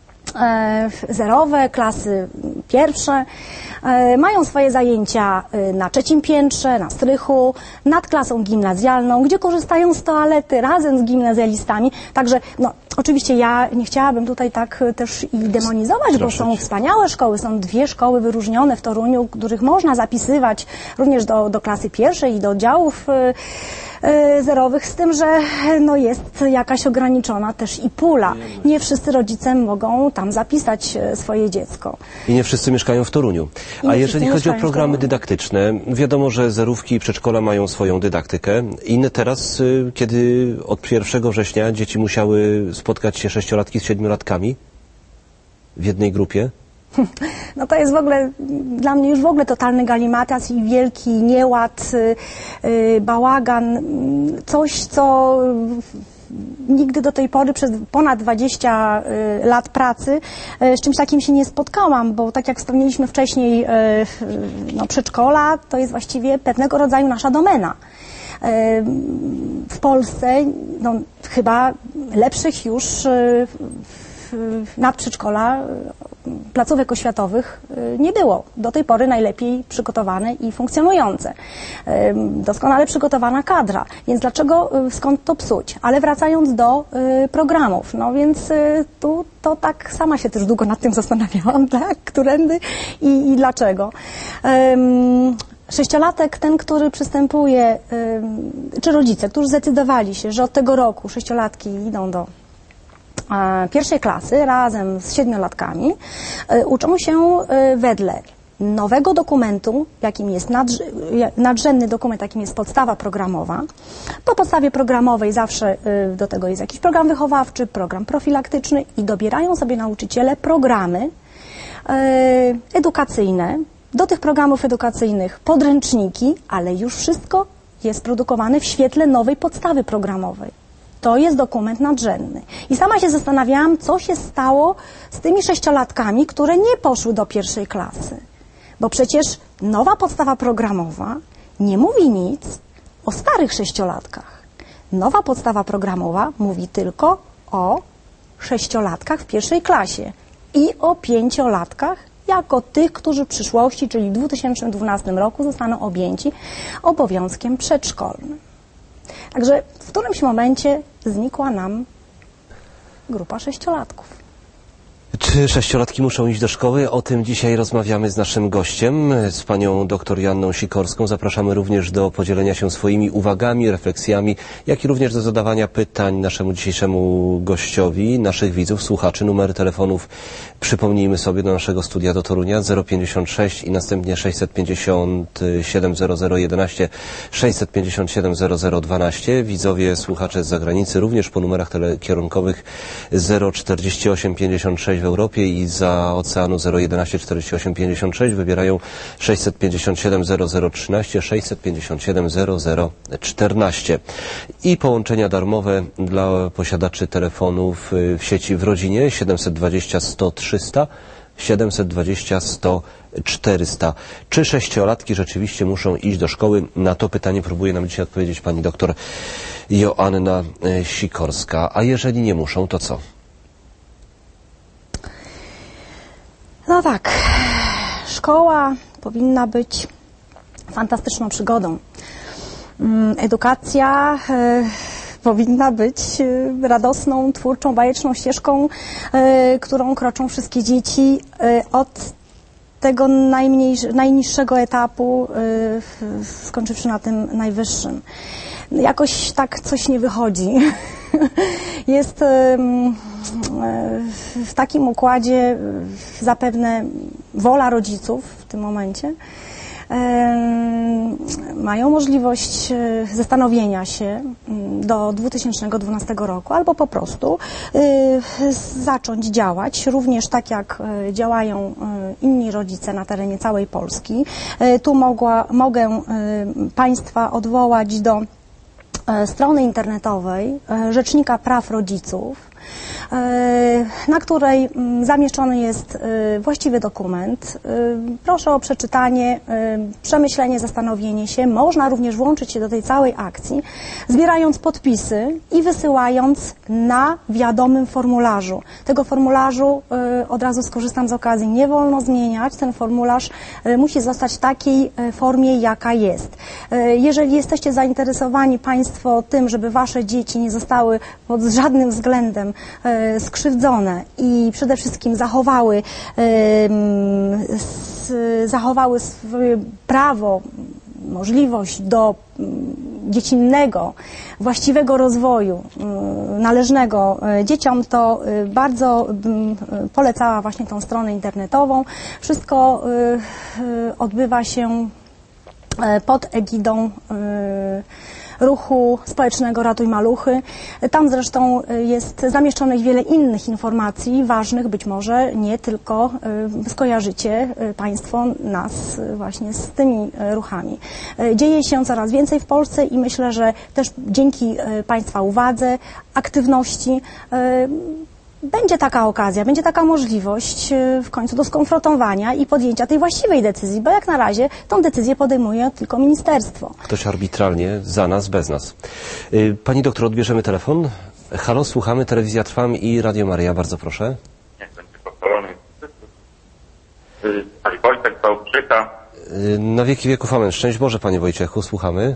zerowe, klasy pierwsze, mają swoje zajęcia na trzecim piętrze, na strychu, nad klasą gimnazjalną, gdzie korzystają z toalety razem z gimnazjalistami. Także no, oczywiście ja nie chciałabym tutaj tak też i demonizować, bo są wspaniałe szkoły, są dwie szkoły wyróżnione w Toruniu, których można zapisywać również do, do klasy pierwszej i do oddziałów zerowych, z tym, że no jest jakaś ograniczona też i pula. Nie wszyscy rodzice mogą tam zapisać swoje dziecko. I nie wszyscy mieszkają w Toruniu. A jeżeli chodzi o programy dydaktyczne, wiadomo, że zerówki i przedszkola mają swoją dydaktykę. Inne teraz, kiedy od pierwszego września dzieci musiały spotkać się sześciolatki z siedmiolatkami w jednej grupie, no to jest w ogóle dla mnie już w ogóle totalny galimatas i wielki nieład, bałagan, coś, co nigdy do tej pory przez ponad dwadzieścia lat pracy z czymś takim się nie spotkałam, bo tak jak wspomnieliśmy wcześniej, no, przedszkola to jest właściwie pewnego rodzaju nasza domena. W Polsce no, chyba lepszych już nadprzedszkola, placówek oświatowych nie było. Do tej pory najlepiej przygotowane i funkcjonujące. Doskonale przygotowana kadra. Więc dlaczego, skąd to psuć? Ale wracając do programów, no więc tu to tak sama się też długo nad tym zastanawiałam, tak? Którędy i, i dlaczego. Sześciolatek, ten, który przystępuje, czy rodzice, którzy zdecydowali się, że od tego roku sześciolatki idą do pierwszej klasy razem z siedmiolatkami, uczą się wedle nowego dokumentu, jakim jest nadrzędny dokument, jakim jest podstawa programowa. Po podstawie programowej zawsze do tego jest jakiś program wychowawczy, program profilaktyczny i dobierają sobie nauczyciele programy edukacyjne. Do tych programów edukacyjnych podręczniki, ale już wszystko jest produkowane w świetle nowej podstawy programowej. To jest dokument nadrzędny. I sama się zastanawiałam, co się stało z tymi sześciolatkami, które nie poszły do pierwszej klasy. Bo przecież nowa podstawa programowa nie mówi nic o starych sześciolatkach. Nowa podstawa programowa mówi tylko o sześciolatkach w pierwszej klasie i o pięciolatkach jako tych, którzy w przyszłości, czyli w dwa tysiące dwunastym roku zostaną objęci obowiązkiem przedszkolnym. Także w którymś momencie znikła nam grupa sześciolatków. Czy sześciolatki muszą iść do szkoły? O tym dzisiaj rozmawiamy z naszym gościem, z panią dr Joanną Sikorską. Zapraszamy również do podzielenia się swoimi uwagami, refleksjami, jak i również do zadawania pytań naszemu dzisiejszemu gościowi, naszych widzów, słuchaczy. Numery telefonów przypomnijmy sobie do naszego studia do Torunia zero pięćdziesiąt sześć i następnie sześćset pięćdziesiąt siedem zero zero jedenaście, sześćset pięćdziesiąt siedem zero zero dwanaście. Widzowie, słuchacze z zagranicy również po numerach telekierunkowych zero czterdzieści osiem pięćdziesiąt sześć w Europie i za oceanu zero jedenaście czterdzieści osiem pięćdziesiąt sześć wybierają sześćset pięćdziesiąt siedem zero zero trzynaście, sześćset pięćdziesiąt siedem zero zero czternaście. I połączenia darmowe dla posiadaczy telefonów w sieci w rodzinie siedemset dwadzieścia sto trzysta, siedemset dwadzieścia sto czterysta. Czy sześciolatki rzeczywiście muszą iść do szkoły? Na to pytanie próbuje nam dzisiaj odpowiedzieć pani doktor Joanna Sikorska. A jeżeli nie muszą, to co? No tak, szkoła powinna być fantastyczną przygodą. Edukacja y, powinna być y, radosną, twórczą, bajeczną ścieżką, y, którą kroczą wszystkie dzieci y, od tego najniższego etapu, y, skończywszy na tym najwyższym. Jakoś tak coś nie wychodzi. Jest w takim układzie zapewne wola rodziców w tym momencie. Mają możliwość zastanowienia się do dwa tysiące dwunastego roku albo po prostu zacząć działać, również tak jak działają inni rodzice na terenie całej Polski. Tu mogła, mogę Państwa odwołać do strony internetowej Rzecznika Praw Rodziców, na której zamieszczony jest właściwy dokument. Proszę o przeczytanie, przemyślenie, zastanowienie się. Można również włączyć się do tej całej akcji, zbierając podpisy i wysyłając na wiadomym formularzu. Tego formularzu, od razu skorzystam z okazji, nie wolno zmieniać. Ten formularz musi zostać w takiej formie, jaka jest. Jeżeli jesteście zainteresowani Państwo tym, żeby Wasze dzieci nie zostały pod żadnym względem skrzywdzone i przede wszystkim zachowały, zachowały swoje prawo, możliwość do dziecinnego, właściwego rozwoju należnego dzieciom, to bardzo bym polecała właśnie tą stronę internetową. Wszystko odbywa się pod egidą ruchu społecznego Ratuj Maluchy. Tam zresztą jest zamieszczonych wiele innych informacji, ważnych być może, nie tylko skojarzycie Państwo nas właśnie z tymi ruchami. Dzieje się coraz więcej w Polsce i myślę, że też dzięki Państwa uwadze, aktywności będzie taka okazja, będzie taka możliwość w końcu do skonfrontowania i podjęcia tej właściwej decyzji, bo jak na razie tą decyzję podejmuje tylko ministerstwo. Ktoś arbitralnie, za nas, bez nas. Pani doktor, odbierzemy telefon. Halo, słuchamy, Telewizja Trwam i Radio Maryja, bardzo proszę. Niech będzie pochwalony Pani Wojtek Pałczyka. Na wieki wieków amen. Szczęść Boże, Panie Wojciechu, słuchamy.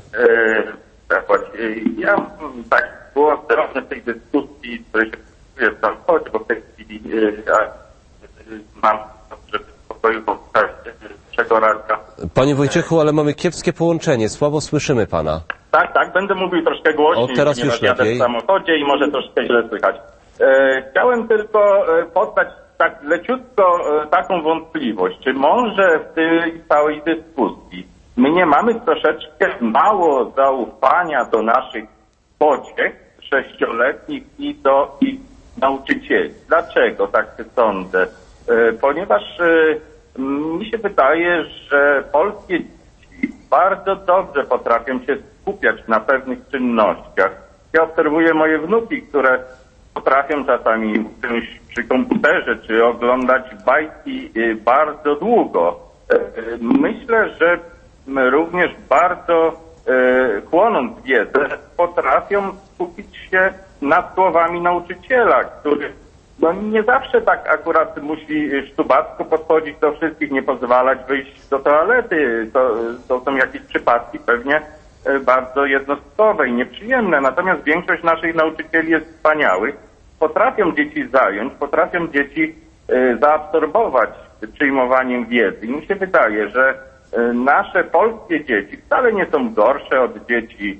Ja tak było zdrowe w tej dyskusji, której się w transporcie, bo w tej chwili ja mam, żeby w pokoju powstać trzeciego ranka. Panie Wojciechu, ale mamy kiepskie połączenie, słabo słyszymy Pana. Tak, tak, będę mówił troszkę głośniej, o, teraz ponieważ już jadę lepiej. w samochodzie i może troszkę źle słychać. E, chciałem tylko poddać tak leciutko e, taką wątpliwość, czy może w tej całej dyskusji my nie mamy troszeczkę mało zaufania do naszych pociech sześcioletnich i do ich nauczycieli. Dlaczego tak sądzę? E, ponieważ e, mi się wydaje, że polskie dzieci bardzo dobrze potrafią się skupiać na pewnych czynnościach. Ja obserwuję moje wnuki, które potrafią czasami usiąść przy komputerze czy oglądać bajki e, bardzo długo. E, myślę, że również bardzo e, chłonąc wiedzę, potrafią skupić się nad słowami nauczyciela, który no, nie zawsze tak akurat musi sztubacko podchodzić do wszystkich, nie pozwalać wyjść do toalety. To, to są jakieś przypadki pewnie e, bardzo jednostkowe i nieprzyjemne. Natomiast większość naszych nauczycieli jest wspaniałych, potrafią dzieci zająć, potrafią dzieci e, zaabsorbować przyjmowaniem wiedzy. I mi się wydaje, że nasze polskie dzieci wcale nie są gorsze od dzieci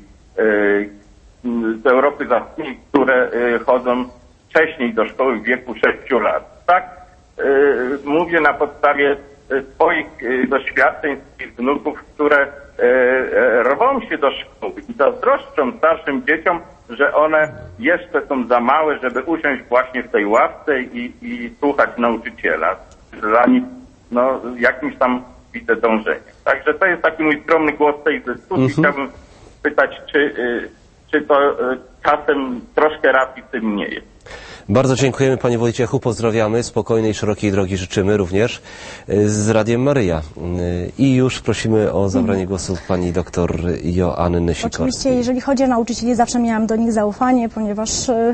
z Europy Zachodniej, które chodzą wcześniej do szkoły w wieku sześciu lat. Tak mówię na podstawie swoich doświadczeń, swoich wnuków, które rwą się do szkoły i zazdroszczą starszym dzieciom, że one jeszcze są za małe, żeby usiąść właśnie w tej ławce i, i słuchać nauczyciela. Dla nich no, jakimś tam widzę dążenie. Także to jest taki mój skromny głos tej dyskusji. Mhm. Chciałbym pytać, czy, czy to czasem troszkę racji w tym nie jest. Bardzo dziękujemy Panie Wojciechu, pozdrawiamy, spokojnej, szerokiej drogi życzymy również z Radiem Maryja. I już prosimy o zabranie głosu Pani doktor Joanny Sikorskiej. Oczywiście, jeżeli chodzi o nauczycieli, zawsze miałam do nich zaufanie, ponieważ e,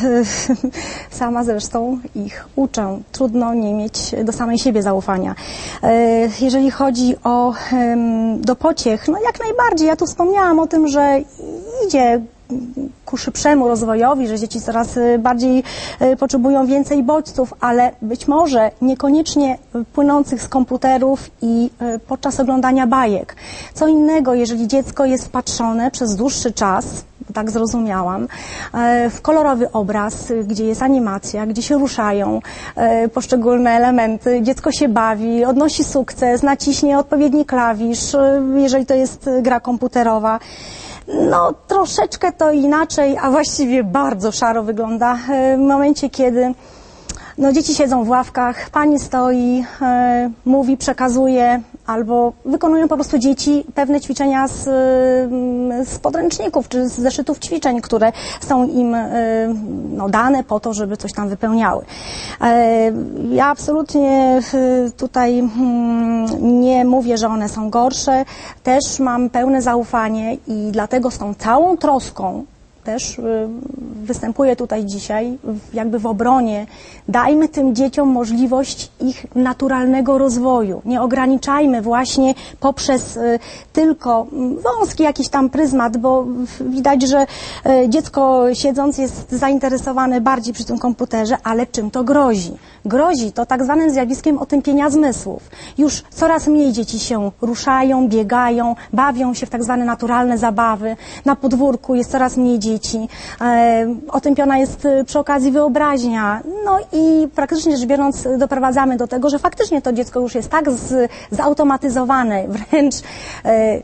sama zresztą ich uczę. Trudno nie mieć do samej siebie zaufania. E, jeżeli chodzi o e, do pociech, no jak najbardziej. Ja tu wspomniałam o tym, że idzie ku szybszemu rozwojowi, że dzieci coraz bardziej potrzebują więcej bodźców, ale być może niekoniecznie płynących z komputerów i podczas oglądania bajek. Co innego, jeżeli dziecko jest wpatrzone przez dłuższy czas, tak zrozumiałam, w kolorowy obraz, gdzie jest animacja, gdzie się ruszają poszczególne elementy, dziecko się bawi, odnosi sukces, naciśnie odpowiedni klawisz, jeżeli to jest gra komputerowa. No, troszeczkę to inaczej, a właściwie bardzo szaro wygląda w momencie, kiedy no, dzieci siedzą w ławkach, pani stoi, e, mówi, przekazuje, albo wykonują po prostu dzieci pewne ćwiczenia z, z podręczników czy z zeszytów ćwiczeń, które są im e, no, dane po to, żeby coś tam wypełniały. E, ja absolutnie tutaj mm, nie mówię, że one są gorsze. Też mam pełne zaufanie i dlatego z tą całą troską też występuję tutaj dzisiaj jakby w obronie. Dajmy tym dzieciom możliwość ich naturalnego rozwoju. Nie ograniczajmy właśnie poprzez tylko wąski jakiś tam pryzmat, bo widać, że dziecko siedząc jest zainteresowane bardziej przy tym komputerze, ale czym to grozi? Grozi to tak zwanym zjawiskiem otępienia zmysłów. Już coraz mniej dzieci się ruszają, biegają, bawią się w tak zwane naturalne zabawy. Na podwórku jest coraz mniej dzieci. E, otępiona jest przy okazji wyobraźnia. No i praktycznie rzecz biorąc doprowadzamy do tego, że faktycznie to dziecko już jest tak z, zautomatyzowane, wręcz e,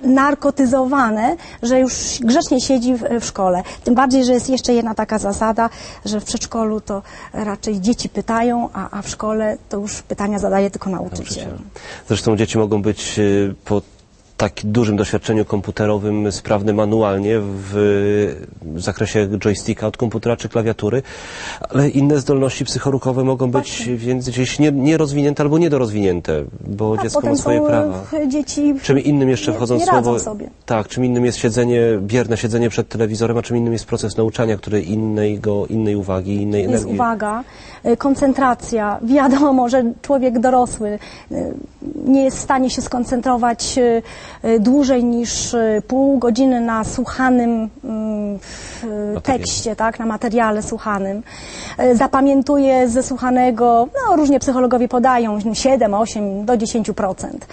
narkotyzowane, że już grzecznie siedzi w, w szkole. Tym bardziej, że jest jeszcze jedna taka zasada, że w przedszkolu to raczej dzieci pytają, a, a w szkole to już pytania zadaje tylko nauczyciel. Zresztą dzieci mogą być po takim dużym doświadczeniu komputerowym sprawne manualnie w zakresie joysticka od komputera czy klawiatury, ale inne zdolności psychoruchowe mogą być więc gdzieś nie, nierozwinięte albo niedorozwinięte, bo a dziecko ma swoje prawa. Dzieci czym innym jeszcze wchodząc nie słowo, sobie. tak, czym innym jest siedzenie, bierne siedzenie przed telewizorem, a czym innym jest proces nauczania, który innego, innej uwagi, innej jest energii. Uwaga, koncentracja. Wiadomo, że człowiek dorosły nie jest w stanie się skoncentrować dłużej niż pół godziny na słuchanym tekście, tak, na materiale słuchanym. Zapamiętuje ze słuchanego, no różnie psychologowie podają, siedem, osiem do dziesięciu procent.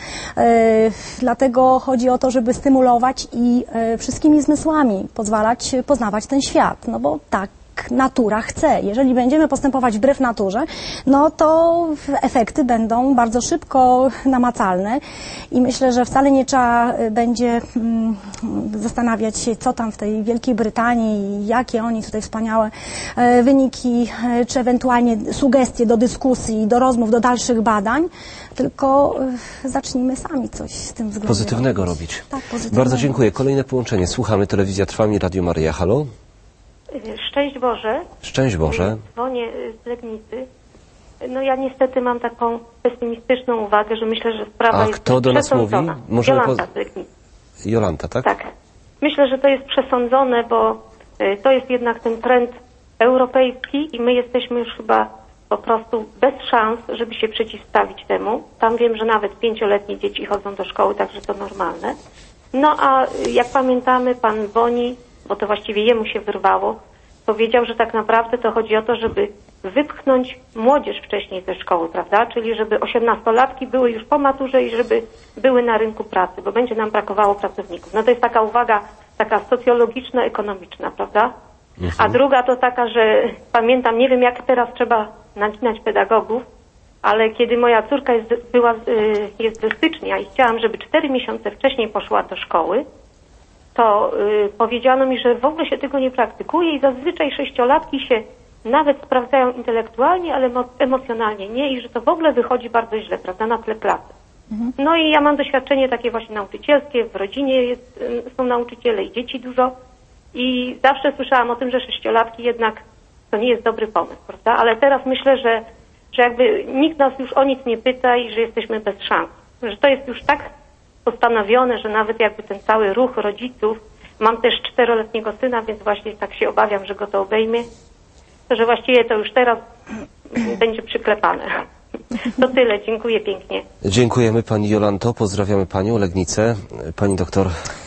Dlatego chodzi o to, żeby stymulować i wszystkimi zmysłami pozwalać poznawać ten świat, no bo tak natura chce. Jeżeli będziemy postępować wbrew naturze, no to efekty będą bardzo szybko namacalne i myślę, że wcale nie trzeba będzie mm, zastanawiać się, co tam w tej Wielkiej Brytanii, jakie oni tutaj wspaniałe e, wyniki, e, czy ewentualnie sugestie do dyskusji, do rozmów, do dalszych badań, tylko e, zacznijmy sami coś z tym względem Pozytywnego robić. robić. Tak, pozytywnego. Bardzo dziękuję. Kolejne połączenie. Słuchamy. Telewizja Trwa i Radio Maryja. Halo? Szczęść Boże. Szczęść Boże. Dzwonię z Legnicy. No ja niestety mam taką pesymistyczną uwagę, że myślę, że sprawa A jest kto do nas mówi? Możemy Jolanta po... z Legnicy. Jolanta, tak? Tak. Myślę, że to jest przesądzone, bo to jest jednak ten trend europejski i my jesteśmy już chyba po prostu bez szans, żeby się przeciwstawić temu. Tam wiem, że nawet pięcioletnie dzieci chodzą do szkoły, także to normalne. No a jak pamiętamy, pan Boni, bo to właściwie jemu się wyrwało, powiedział, że tak naprawdę to chodzi o to, żeby wypchnąć młodzież wcześniej ze szkoły, prawda? Czyli żeby osiemnastolatki były już po maturze i żeby były na rynku pracy, bo będzie nam brakowało pracowników. No to jest taka uwaga, taka socjologiczna, ekonomiczna, prawda? Mhm. A druga to taka, że pamiętam, nie wiem jak teraz trzeba naginać pedagogów, ale kiedy moja córka jest, była, jest ze stycznia i chciałam, żeby cztery miesiące wcześniej poszła do szkoły, to y, powiedziano mi, że w ogóle się tego nie praktykuje i zazwyczaj sześciolatki się nawet sprawdzają intelektualnie, ale emo emocjonalnie nie i że to w ogóle wychodzi bardzo źle, prawda, na tle klasy. Mhm. No i ja mam doświadczenie takie właśnie nauczycielskie, w rodzinie jest, y, są nauczyciele i dzieci dużo i zawsze słyszałam o tym, że sześciolatki jednak to nie jest dobry pomysł, prawda, ale teraz myślę, że, że jakby nikt nas już o nic nie pyta i że jesteśmy bez szans, że to jest już tak postanowione, że nawet jakby ten cały ruch rodziców, mam też czteroletniego syna, więc właśnie tak się obawiam, że go to obejmie, że właściwie to już teraz będzie przyklepane. To tyle, dziękuję pięknie. Dziękujemy pani Jolanto, pozdrawiamy panią Legnicę. Pani doktor.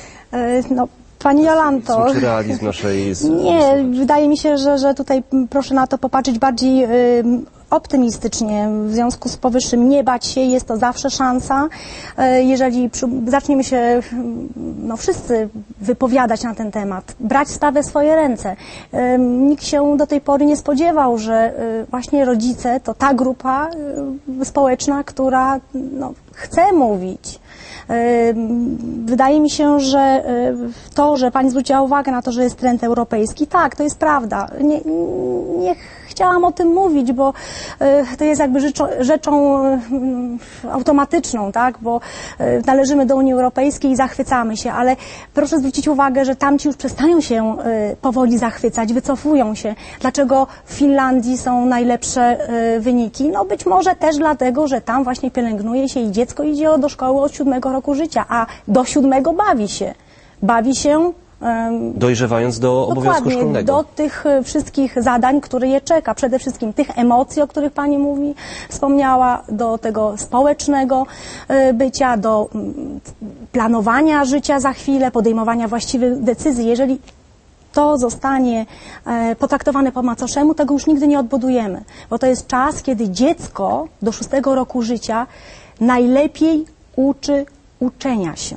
No, pani Jolanto. Czy realizm naszej... Nie, wydaje mi się, że, że tutaj proszę na to popatrzeć bardziej y, optymistycznie. W związku z powyższym nie bać się, jest to zawsze szansa. Y, jeżeli przy, zaczniemy się no, wszyscy wypowiadać na ten temat, brać sprawę w swoje ręce. Y, nikt się do tej pory nie spodziewał, że y, właśnie rodzice to ta grupa y, społeczna, która no, chce mówić. Wydaje mi się, że to, że pani zwróciła uwagę na to, że jest trend europejski, tak, to jest prawda. Nie, nie chciałam o tym mówić, bo to jest jakby rzeczą, rzeczą automatyczną, tak, bo należymy do Unii Europejskiej i zachwycamy się, ale proszę zwrócić uwagę, że tamci już przestają się powoli zachwycać, wycofują się. Dlaczego w Finlandii są najlepsze wyniki? No być może też dlatego, że tam właśnie pielęgnuje się i dziecko idzie do szkoły od siódmego roku życia, a do siódmego bawi się. Bawi się dojrzewając do obowiązku szkolnego. Do tych wszystkich zadań, które je czeka. Przede wszystkim tych emocji, o których pani mówi, wspomniała, do tego społecznego bycia, do planowania życia za chwilę, podejmowania właściwych decyzji. Jeżeli to zostanie potraktowane po macoszemu, tego już nigdy nie odbudujemy. Bo to jest czas, kiedy dziecko do szóstego roku życia najlepiej uczy uczenia się.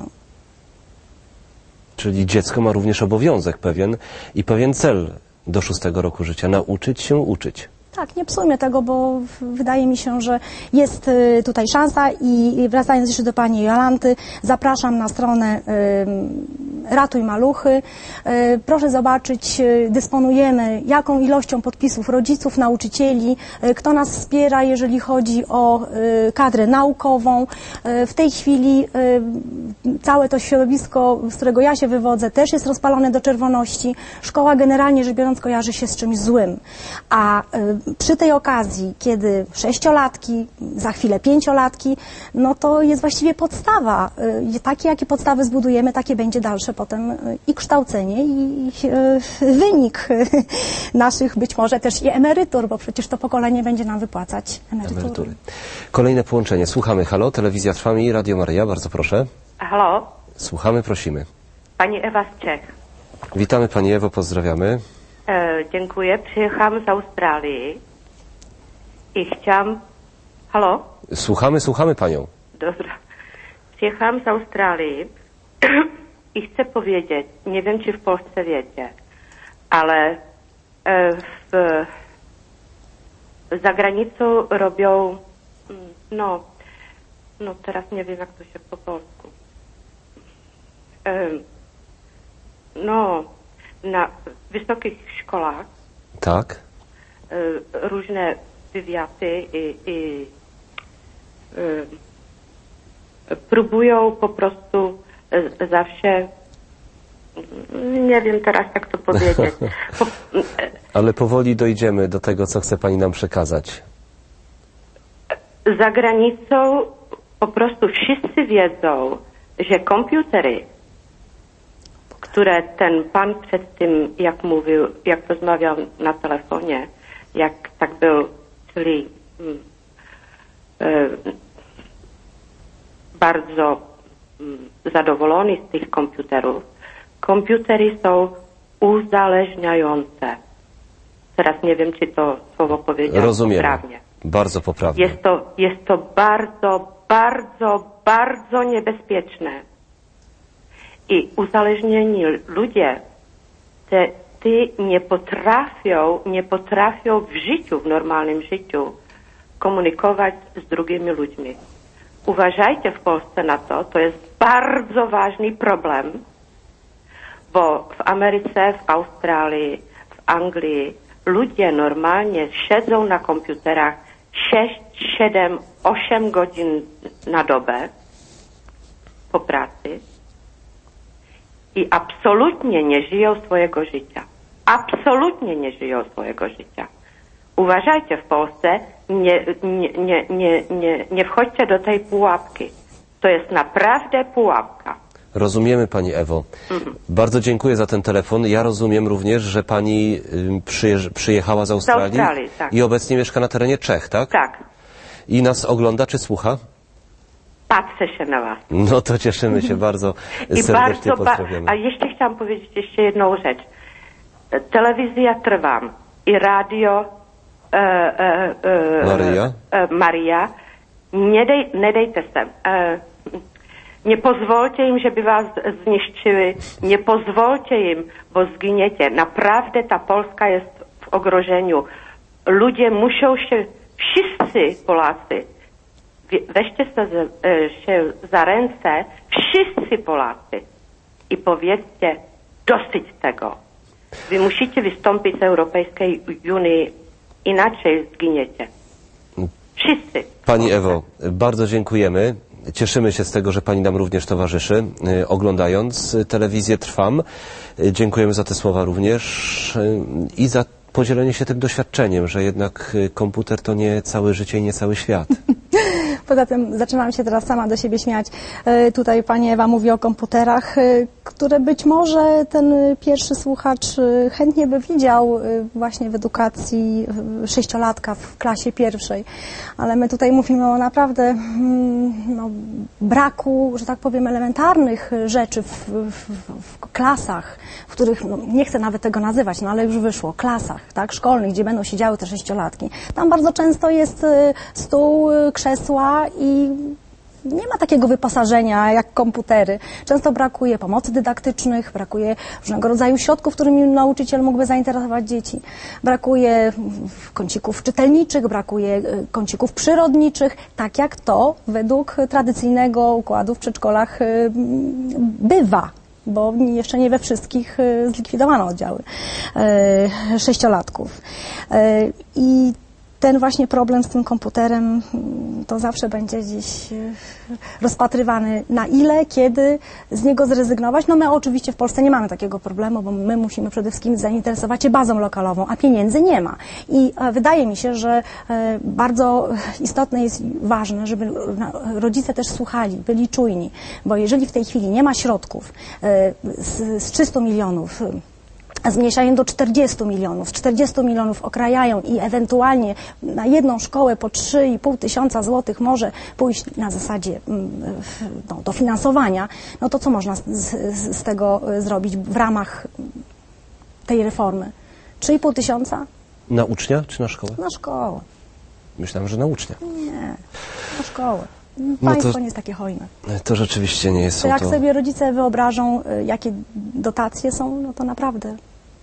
Czyli dziecko ma również obowiązek pewien i pewien cel do szóstego roku życia. Nauczyć się uczyć. Tak, nie psujmy tego, bo wydaje mi się, że jest y, tutaj szansa i wracając jeszcze do pani Jolanty, zapraszam na stronę y, Ratuj Maluchy. Y, proszę zobaczyć, y, dysponujemy jaką ilością podpisów rodziców, nauczycieli, y, kto nas wspiera, jeżeli chodzi o y, kadrę naukową. Y, w tej chwili y, całe to środowisko, z którego ja się wywodzę, też jest rozpalone do czerwoności. Szkoła generalnie rzecz biorąc kojarzy się z czymś złym. A y, przy tej okazji, kiedy sześciolatki, za chwilę pięciolatki, no to jest właściwie podstawa. Y, takie, jakie podstawy zbudujemy, takie będzie dalsze potem y, i kształcenie, i y, wynik y, naszych być może też i emerytur, bo przecież to pokolenie będzie nam wypłacać emerytury. emerytury. Kolejne połączenie. Słuchamy. Halo, Telewizja Trwa i Radio Maryja. Bardzo proszę. Halo. Słuchamy, prosimy. Pani Ewa z Czech. Witamy Pani Ewo, pozdrawiamy. E, dziękuję. Przyjechałam z Australii i chciałam... Halo? Słuchamy, słuchamy Panią. Dobra. Przyjechałam z Australii i chcę powiedzieć, nie wiem czy w Polsce wiecie, ale e, w, za granicą robią, no, no teraz nie wiem jak to się po polsku, e, no, na wysokich szkołach tak. y, różne wywiady i, i y, próbują po prostu y, zawsze, nie wiem teraz jak to powiedzieć. Po, Ale powoli dojdziemy do tego, co chce Pani nam przekazać. Za granicą po prostu wszyscy wiedzą, że komputery, które ten pan przed tym, jak mówił, jak rozmawiał na telefonie, jak tak był, czyli mm, e, bardzo mm, zadowolony z tych komputerów. Komputery są uzależniające. Teraz nie wiem, czy to słowo powiedziałem Rozumiem. poprawnie. Bardzo poprawnie. Jest to, jest to bardzo, bardzo, bardzo niebezpieczne. I uzależnieni ludzie, te, ty nie potrafią, nie potrafią w życiu, w normalnym życiu komunikować z drugimi ludźmi. Uważajcie w Polsce na to, to jest bardzo ważny problem, bo w Ameryce, w Australii, w Anglii ludzie normalnie siedzą na komputerach sześć, siedem, osiem godzin na dobę po pracy i absolutnie nie żyją swojego życia. Absolutnie nie żyją swojego życia. Uważajcie w Polsce, nie, nie, nie, nie, nie, nie wchodźcie do tej pułapki. To jest naprawdę pułapka. Rozumiemy Pani Ewo. Mhm. Bardzo dziękuję za ten telefon. Ja rozumiem również, że Pani przyjeż- przyjechała z Australii, z Australii tak. I obecnie mieszka na terenie Czech, tak? Tak. I nas ogląda czy słucha? Patrzę się na Was. No to cieszymy się bardzo. I serdecznie bardzo, pozdrawiamy. A jeszcze chciałam powiedzieć jeszcze jedną rzecz. Telewizja Trwam i radio e, e, e, Maryja. E, Maria. Nie, dej, nie dejte se. E, nie pozwólcie im, żeby was zniszczyły. Nie pozwólcie im, bo zginiecie. Naprawdę ta Polska jest w ogrożeniu. Ludzie muszą się, wszyscy Polacy, weźcie się za ręce, wszyscy Polacy i powiedzcie dosyć tego. Wy musicie wystąpić z Europejskiej Unii, inaczej zginiecie. Wszyscy. Pani Ewo, bardzo dziękujemy. Cieszymy się z tego, że Pani nam również towarzyszy, oglądając telewizję Trwam. Dziękujemy za te słowa również i za podzielenie się tym doświadczeniem, że jednak komputer to nie całe życie i nie cały świat. Poza tym zaczynam się teraz sama do siebie śmiać. Tutaj Pani Ewa mówi o komputerach, które być może ten pierwszy słuchacz chętnie by widział właśnie w edukacji sześciolatka w klasie pierwszej. Ale my tutaj mówimy o naprawdę no, braku, że tak powiem, elementarnych rzeczy w, w, w klasach, w których, no, nie chcę nawet tego nazywać, no ale już wyszło, klasach, tak, szkolnych, gdzie będą siedziały te sześciolatki. Tam bardzo często jest stół, krzesła i nie ma takiego wyposażenia jak komputery. Często brakuje pomocy dydaktycznych, brakuje różnego rodzaju środków, którymi nauczyciel mógłby zainteresować dzieci. Brakuje kącików czytelniczych, brakuje kącików przyrodniczych, tak jak to według tradycyjnego układu w przedszkolach bywa, bo jeszcze nie we wszystkich zlikwidowano oddziały sześciolatków. I ten właśnie problem z tym komputerem to zawsze będzie gdzieś rozpatrywany, na ile, kiedy z niego zrezygnować. No my oczywiście w Polsce nie mamy takiego problemu, bo my musimy przede wszystkim zainteresować się bazą lokalową, a pieniędzy nie ma. I wydaje mi się, że bardzo istotne jest, ważne, żeby rodzice też słuchali, byli czujni, bo jeżeli w tej chwili nie ma środków z, z trzystu milionów, zmniejszają do czterdziestu milionów, z czterdziestu milionów okrajają i ewentualnie na jedną szkołę po trzy i pół tysiąca złotych może pójść na zasadzie no, dofinansowania, no to co można z, z, z tego zrobić w ramach tej reformy? trzy i pół tysiąca? Na ucznia czy na szkołę? Na szkołę. Myślałem, że na ucznia. Nie, na szkołę. No Państwo to, nie jest takie hojne. To rzeczywiście nie jest. To jak to... sobie rodzice wyobrażą, jakie dotacje są, no to naprawdę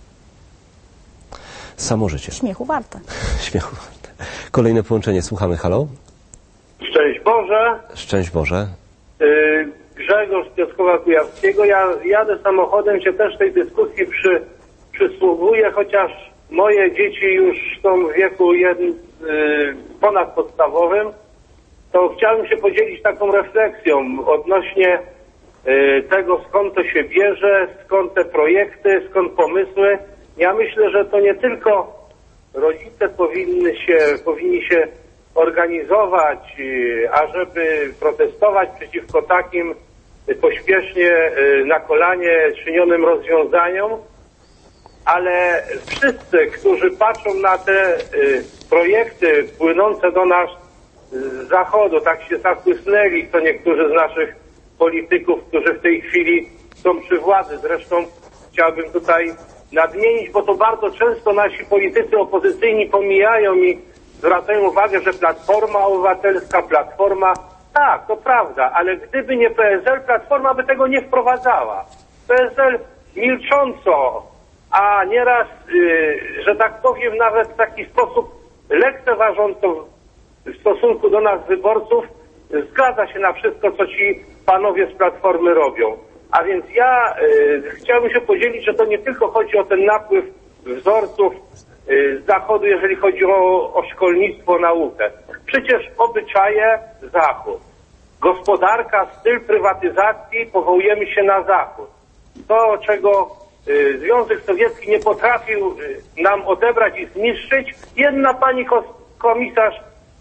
samo życie. Śmiechu warte. Śmiechu warte. Kolejne połączenie. Słuchamy. Halo? Szczęść Boże. Szczęść Boże. Yy, Grzegorz z Piotrkowa Kujawskiego. Ja jadę samochodem, się też tej dyskusji przy, przysłuchuję, chociaż moje dzieci już są w wieku jednym, yy, ponadpodstawowym. To chciałem się podzielić taką refleksją odnośnie y, tego, skąd to się bierze, skąd te projekty, skąd pomysły. Ja myślę, że to nie tylko rodzice powinny się, powinni się organizować, y, ażeby protestować przeciwko takim y, pośpiesznie y, na kolanie czynionym rozwiązaniom, ale wszyscy, którzy patrzą na te y, projekty płynące do nas z zachodu, tak się zachłysnęli, to niektórzy z naszych polityków, którzy w tej chwili są przy władzy. Zresztą chciałbym tutaj nadmienić, bo to bardzo często nasi politycy opozycyjni pomijają i zwracają uwagę, że Platforma Obywatelska, Platforma, tak, to prawda, ale gdyby nie P S L, Platforma by tego nie wprowadzała. P S L milcząco, a nieraz, yy, że tak powiem, nawet w taki sposób lekceważąco w stosunku do nas wyborców zgadza się na wszystko, co ci panowie z Platformy robią. A więc ja y, chciałbym się podzielić, że to nie tylko chodzi o ten napływ wzorców y, z Zachodu, jeżeli chodzi o, o szkolnictwo, naukę. Przecież obyczaje Zachód, gospodarka, styl prywatyzacji, powołujemy się na Zachód. To, czego y, Związek Sowiecki nie potrafił y, nam odebrać i zniszczyć, jedna pani komisarz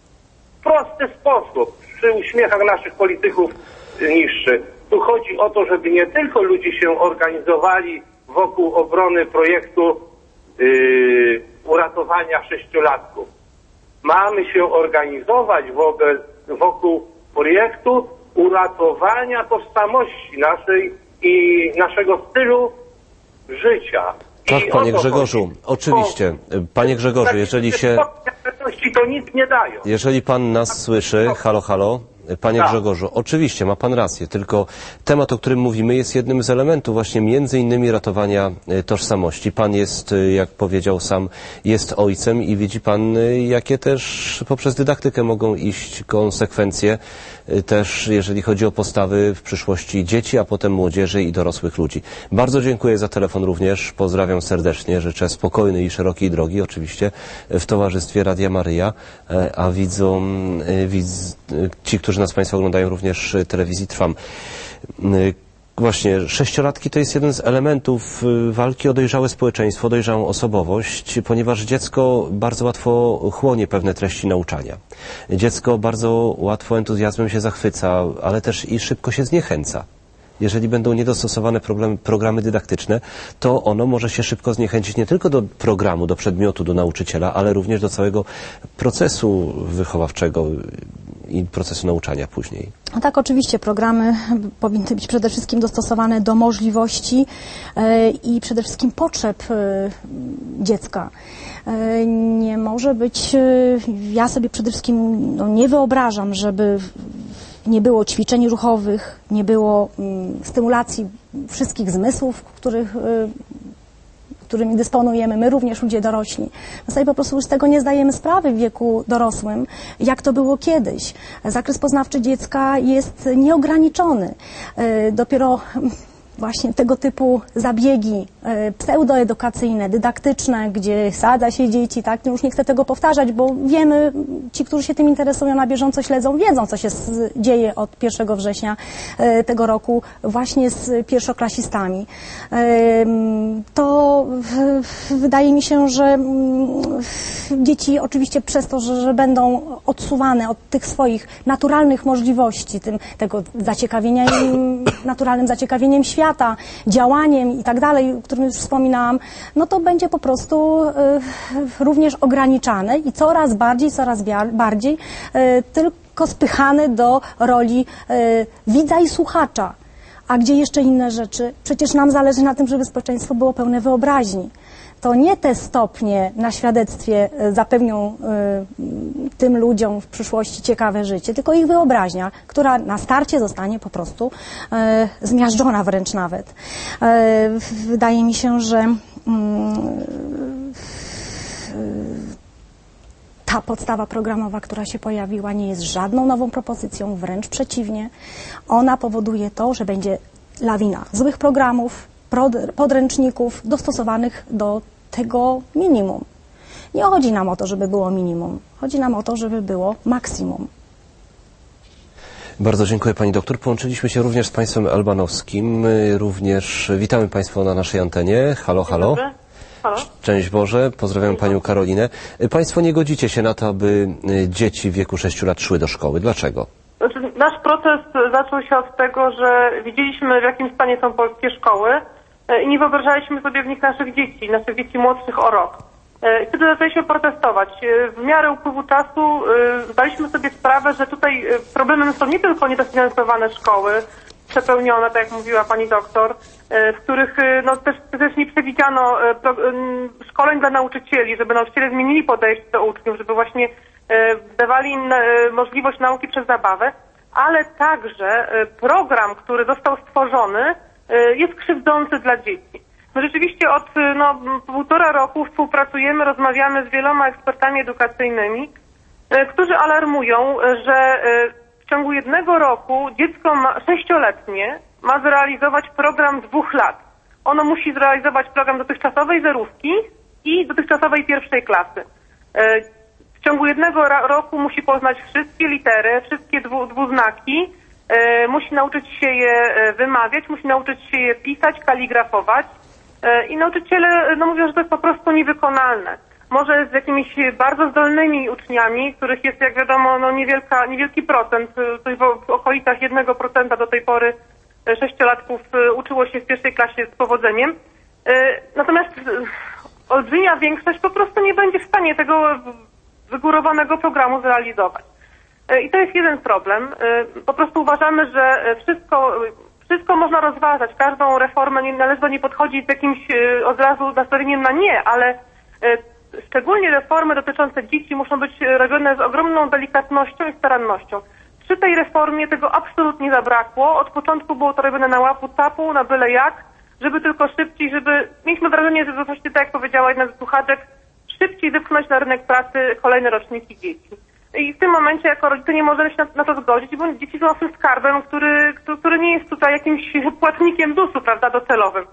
w prosty sposób, przy uśmiechach naszych polityków niższy. Tu chodzi o to, żeby nie tylko ludzie się organizowali wokół obrony projektu yy, uratowania sześciolatków. Mamy się organizować wobec, wokół projektu uratowania tożsamości naszej i naszego stylu życia. Tak, panie Grzegorzu, oczywiście. Panie Grzegorzu, jeżeli się... to nic nie dają. Jeżeli pan nas słyszy, halo, halo, panie tak. Grzegorzu, oczywiście ma pan rację, tylko temat, o którym mówimy, jest jednym z elementów właśnie między innymi ratowania tożsamości. Pan jest, jak powiedział sam, jest ojcem i widzi pan, jakie też poprzez dydaktykę mogą iść konsekwencje też, jeżeli chodzi o postawy w przyszłości dzieci, a potem młodzieży i dorosłych ludzi. Bardzo dziękuję za telefon również, pozdrawiam serdecznie, życzę spokojnej i szerokiej drogi, oczywiście w towarzystwie Radia Maryja, a widzą, widz, ci, którzy nas Państwo oglądają również telewizji Trwam. Właśnie, sześciolatki to jest jeden z elementów walki o dojrzałe społeczeństwo, dojrzałą osobowość, ponieważ dziecko bardzo łatwo chłonie pewne treści nauczania. Dziecko bardzo łatwo entuzjazmem się zachwyca, ale też i szybko się zniechęca. Jeżeli będą niedostosowane programy, programy dydaktyczne, to ono może się szybko zniechęcić nie tylko do programu, do przedmiotu, do nauczyciela, ale również do całego procesu wychowawczego i procesu nauczania później. No tak, oczywiście programy powinny być przede wszystkim dostosowane do możliwości e, i przede wszystkim potrzeb e, dziecka. E, nie może być, e, ja sobie przede wszystkim no, nie wyobrażam, żeby w, nie było ćwiczeń ruchowych, nie było mm, stymulacji wszystkich zmysłów, których, y, którymi dysponujemy, my również ludzie dorośli. My sobie po prostu z tego nie zdajemy sprawy w wieku dorosłym, jak to było kiedyś. Zakres poznawczy dziecka jest nieograniczony. Y, dopiero właśnie tego typu zabiegi e, pseudoedukacyjne, dydaktyczne, gdzie sadza się dzieci, tak, już nie chcę tego powtarzać, bo wiemy, ci, którzy się tym interesują, na bieżąco śledzą, wiedzą, co się z, dzieje od pierwszego września e, tego roku właśnie z pierwszoklasistami. E, to w, wydaje mi się, że m, dzieci oczywiście przez to, że, że będą odsuwane od tych swoich naturalnych możliwości, tym, tego zaciekawienia im, naturalnym zaciekawieniem świata, świata, działaniem i tak dalej, o którym już wspominałam, no to będzie po prostu y, również ograniczane i coraz bardziej, coraz bardziej y, tylko spychane do roli y, widza i słuchacza. A gdzie jeszcze inne rzeczy? Przecież nam zależy na tym, żeby społeczeństwo było pełne wyobraźni. To nie te stopnie na świadectwie zapewnią y, tym ludziom w przyszłości ciekawe życie, tylko ich wyobraźnia, która na starcie zostanie po prostu y, zmiażdżona wręcz nawet. Y, wydaje mi się, że y, y, ta podstawa programowa, która się pojawiła, nie jest żadną nową propozycją, wręcz przeciwnie. Ona powoduje to, że będzie lawina złych programów, podręczników dostosowanych do tego minimum. Nie chodzi nam o to, żeby było minimum. Chodzi nam o to, żeby było maksimum. Bardzo dziękuję pani doktor. Połączyliśmy się również z państwem albanowskim. Również witamy państwo na naszej antenie. Halo, halo. Halo. Szczęść Boże. Pozdrawiam panią Karolinę. Państwo nie godzicie się na to, aby dzieci w wieku sześciu lat szły do szkoły. Dlaczego? Znaczy, nasz protest zaczął się od tego, że widzieliśmy, w jakim stanie są polskie szkoły i nie wyobrażaliśmy sobie w nich naszych dzieci, naszych dzieci młodszych o rok. I wtedy zaczęliśmy protestować. W miarę upływu czasu zdaliśmy sobie sprawę, że tutaj problemem są nie tylko niedofinansowane szkoły, przepełnione, tak jak mówiła pani doktor, w których no, też, też nie przewidziano szkoleń dla nauczycieli, żeby nauczyciele zmienili podejście do uczniów, żeby właśnie dawali im możliwość nauki przez zabawę, ale także program, który został stworzony, jest krzywdzący dla dzieci. My rzeczywiście od no, półtora roku współpracujemy, rozmawiamy z wieloma ekspertami edukacyjnymi, którzy alarmują, że w ciągu jednego roku dziecko ma, sześcioletnie ma zrealizować program dwóch lat. Ono musi zrealizować program dotychczasowej zerówki i dotychczasowej pierwszej klasy. W ciągu jednego roku musi poznać wszystkie litery, wszystkie dwu, dwuznaki, e, musi nauczyć się je wymawiać, musi nauczyć się je pisać, kaligrafować e, i nauczyciele no, mówią, że to jest po prostu niewykonalne. Może z jakimiś bardzo zdolnymi uczniami, których jest, jak wiadomo, no, niewielka, niewielki procent, coś w okolicach jednego procenta do tej pory sześciolatków uczyło się w pierwszej klasie z powodzeniem. E, natomiast olbrzymia większość po prostu nie będzie w stanie tego wygórowanego programu zrealizować. I to jest jeden problem. Po prostu uważamy, że wszystko, wszystko można rozważać. Każdą reformę nie należy do niej podchodzić z jakimś od razu nastawieniem na nie, ale szczególnie reformy dotyczące dzieci muszą być robione z ogromną delikatnością i starannością. Przy tej reformie tego absolutnie zabrakło. Od początku było to robione na łapu tapu, na byle jak, żeby tylko szybciej, żeby... Mieliśmy wrażenie, że właśnie tak jak powiedziała jedna z słuchaczek, szybciej wypchnąć na rynek pracy kolejne roczniki dzieci. I w tym momencie jako rodzice nie możemy się na, na to zgodzić, bo dzieci są naszym skarbem, który, który nie jest tutaj jakimś płatnikiem zusu, prawda, docelowym.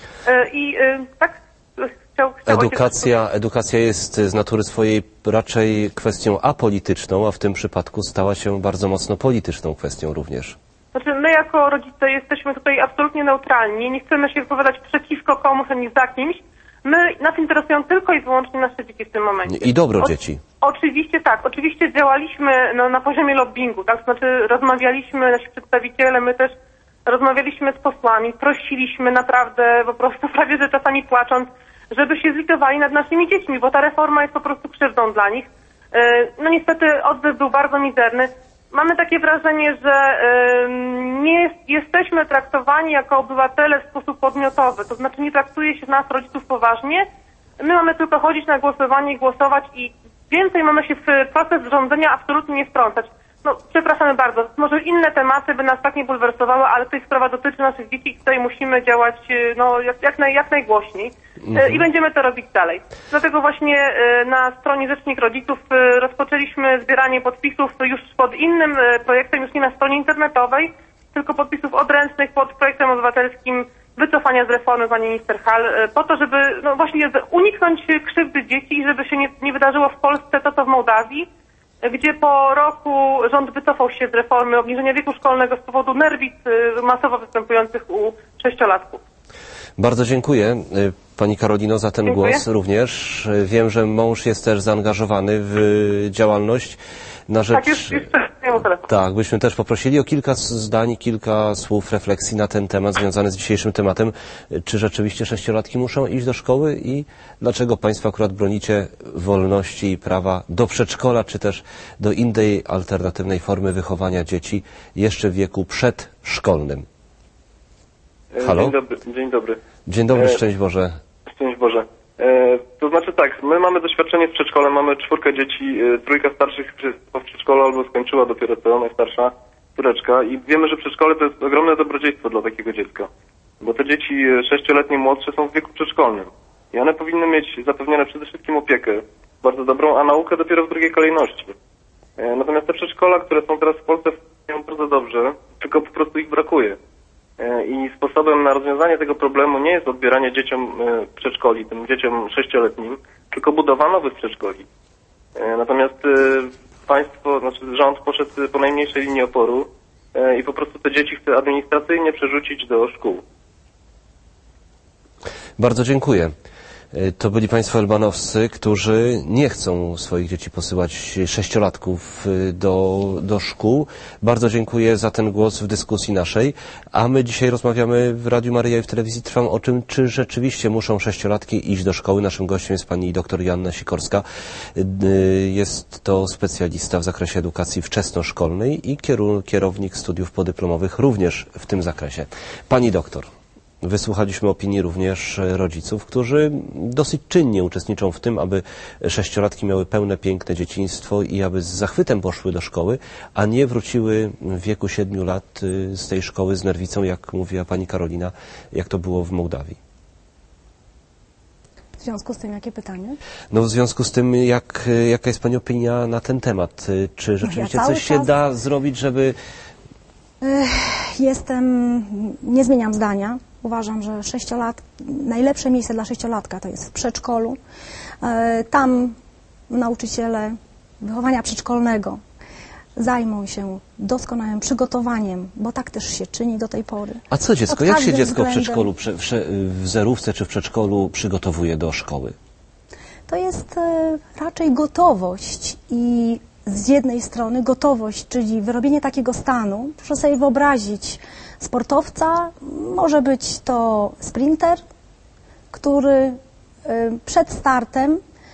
I tak chciał, edukacja, edukacja jest z natury swojej raczej kwestią apolityczną, a w tym przypadku stała się bardzo mocno polityczną kwestią również. Znaczy my jako rodzice jesteśmy tutaj absolutnie neutralni, nie chcemy się wypowiadać przeciwko komuś ani za kimś. My, nas interesują tylko i wyłącznie nasze dzieci w tym momencie. I dobro dzieci. O, oczywiście tak, oczywiście działaliśmy no, na poziomie lobbingu, tak, znaczy rozmawialiśmy, nasi przedstawiciele, my też rozmawialiśmy z posłami, prosiliśmy naprawdę, po prostu prawie że czasami płacząc, żeby się zlitowali nad naszymi dziećmi, bo ta reforma jest po prostu krzywdą dla nich. No niestety odzew był bardzo mizerny. Mamy takie wrażenie, że y, nie jest, jesteśmy traktowani jako obywatele w sposób podmiotowy, to znaczy nie traktuje się nas, rodziców, poważnie. My mamy tylko chodzić na głosowanie i głosować i więcej mamy się w proces rządzenia absolutnie nie wtrącać. no przepraszamy bardzo, może inne tematy by nas tak nie bulwersowały, ale tutaj sprawa dotyczy naszych dzieci i tutaj musimy działać no, jak, jak, naj, jak najgłośniej mhm. i będziemy to robić dalej. Dlatego właśnie na stronie Rzecznik Rodziców rozpoczęliśmy zbieranie podpisów już pod innym projektem, już nie na stronie internetowej, tylko podpisów odręcznych pod projektem obywatelskim wycofania z reformy pani minister Hall, po to, żeby no właśnie uniknąć krzywdy dzieci i żeby się nie, nie wydarzyło w Polsce to, co w Mołdawii, gdzie po roku rząd wycofał się z reformy obniżenia wieku szkolnego z powodu nerwic masowo występujących u sześciolatków. Bardzo dziękuję pani Karolino za ten dziękuję. głos również. Wiem, że mąż jest też zaangażowany w działalność na rzecz... Tak, już, już tak, byśmy też poprosili o kilka zdań, kilka słów refleksji na ten temat związany z dzisiejszym tematem. Czy rzeczywiście sześciolatki muszą iść do szkoły i dlaczego państwo akurat bronicie wolności i prawa do przedszkola, czy też do innej alternatywnej formy wychowania dzieci jeszcze w wieku przedszkolnym? Halo? Dzień dobry. Dzień dobry, Dzień dobry, szczęść Boże. Szczęść Boże. E, to znaczy tak, my mamy doświadczenie z przedszkolem, mamy czwórkę dzieci, e, trójka starszych w przedszkolu albo skończyła dopiero co, najstarsza córeczka i wiemy, że przedszkole to jest ogromne dobrodziejstwo dla takiego dziecka, bo te dzieci sześcioletnie młodsze są w wieku przedszkolnym i one powinny mieć zapewnione przede wszystkim opiekę bardzo dobrą, a naukę dopiero w drugiej kolejności. E, natomiast te przedszkola, które są teraz w Polsce, funkcjonują bardzo dobrze, tylko po prostu ich brakuje. I sposobem na rozwiązanie tego problemu nie jest odbieranie dzieciom przedszkoli, tym dzieciom sześcioletnim, tylko budowa nowych przedszkoli. Natomiast państwo, znaczy rząd poszedł po najmniejszej linii oporu i po prostu te dzieci chce administracyjnie przerzucić do szkół. Bardzo dziękuję. To byli państwo elbanowscy, którzy nie chcą swoich dzieci posyłać sześciolatków do, do szkół. Bardzo dziękuję za ten głos w dyskusji naszej. A my dzisiaj rozmawiamy w Radiu Maryja i w Telewizji Trwam o tym, czy rzeczywiście muszą sześciolatki iść do szkoły. Naszym gościem jest pani doktor Joanna Sikorska. Jest to specjalista w zakresie edukacji wczesnoszkolnej i kierownik studiów podyplomowych również w tym zakresie. Pani doktor. Wysłuchaliśmy opinii również rodziców, którzy dosyć czynnie uczestniczą w tym, aby sześciolatki miały pełne, piękne dzieciństwo i aby z zachwytem poszły do szkoły, a nie wróciły w wieku siedmiu lat z tej szkoły z nerwicą, jak mówiła pani Karolina, jak to było w Mołdawii. W związku z tym, jakie pytanie? No w związku z tym, jak, jaka jest pani opinia na ten temat? Czy rzeczywiście ja coś się czas... da zrobić, żeby... Jestem, nie zmieniam zdania. Uważam, że sześciolat, najlepsze miejsce dla sześciolatka to jest w przedszkolu. Tam nauczyciele wychowania przedszkolnego zajmą się doskonałym przygotowaniem, bo tak też się czyni do tej pory. A co dziecko? Jak się dziecko w przedszkolu, w zerówce czy w przedszkolu przygotowuje do szkoły? To jest raczej gotowość i z jednej strony gotowość, czyli wyrobienie takiego stanu. Proszę sobie wyobrazić sportowca, może być to sprinter, który przed startem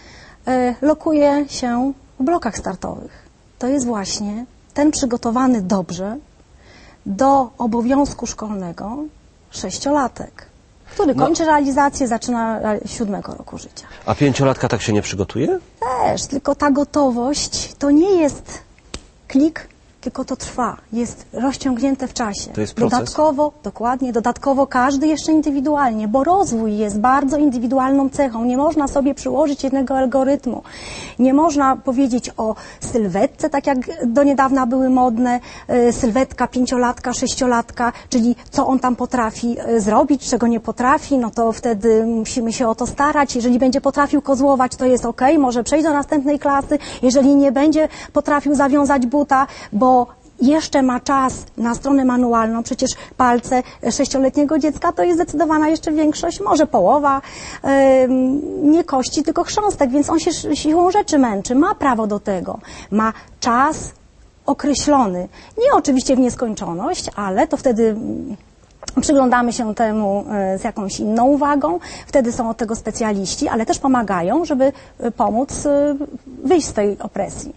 lokuje się w blokach startowych. To jest właśnie ten przygotowany dobrze do obowiązku szkolnego sześciolatek, który kończy no. realizację, zaczyna siódmego roku życia. A pięciolatka tak się nie przygotuje? Też, tylko ta gotowość to nie jest klik, tylko to trwa, jest rozciągnięte w czasie. To jest proces? Dodatkowo, dokładnie, dodatkowo każdy jeszcze indywidualnie, bo rozwój jest bardzo indywidualną cechą. Nie można sobie przyłożyć jednego algorytmu. Nie można powiedzieć o sylwetce, tak jak do niedawna były modne, sylwetka pięciolatka, sześciolatka, czyli co on tam potrafi zrobić, czego nie potrafi, no to wtedy musimy się o to starać. Jeżeli będzie potrafił kozłować, to jest ok, może przejść do następnej klasy. Jeżeli nie będzie potrafił zawiązać buta, bo jeszcze ma czas na stronę manualną, przecież palce sześcioletniego dziecka to jest zdecydowana jeszcze większość, może połowa, yy, nie kości, tylko chrząstek, więc on się siłą rzeczy męczy, ma prawo do tego, ma czas określony, nie oczywiście w nieskończoność, ale to wtedy przyglądamy się temu z jakąś inną uwagą, wtedy są od tego specjaliści, ale też pomagają, żeby pomóc wyjść z tej opresji.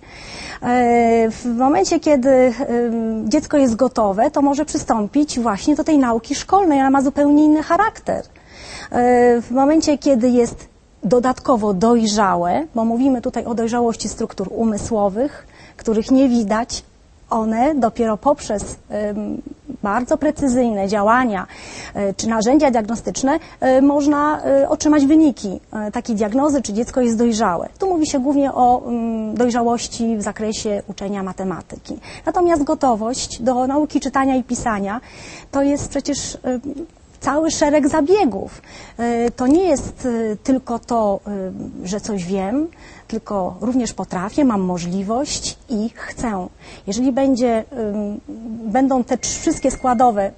W momencie, kiedy dziecko jest gotowe, to może przystąpić właśnie do tej nauki szkolnej, ona ma zupełnie inny charakter. W momencie, kiedy jest dodatkowo dojrzałe, bo mówimy tutaj o dojrzałości struktur umysłowych, których nie widać, one dopiero poprzez bardzo precyzyjne działania czy narzędzia diagnostyczne można otrzymać wyniki takiej diagnozy, czy dziecko jest dojrzałe. Tu mówi się głównie o dojrzałości w zakresie uczenia matematyki. Natomiast gotowość do nauki czytania i pisania to jest przecież cały szereg zabiegów. To nie jest tylko to, że coś wiem, tylko również potrafię, mam możliwość i chcę. Jeżeli będzie, będą te wszystkie składowe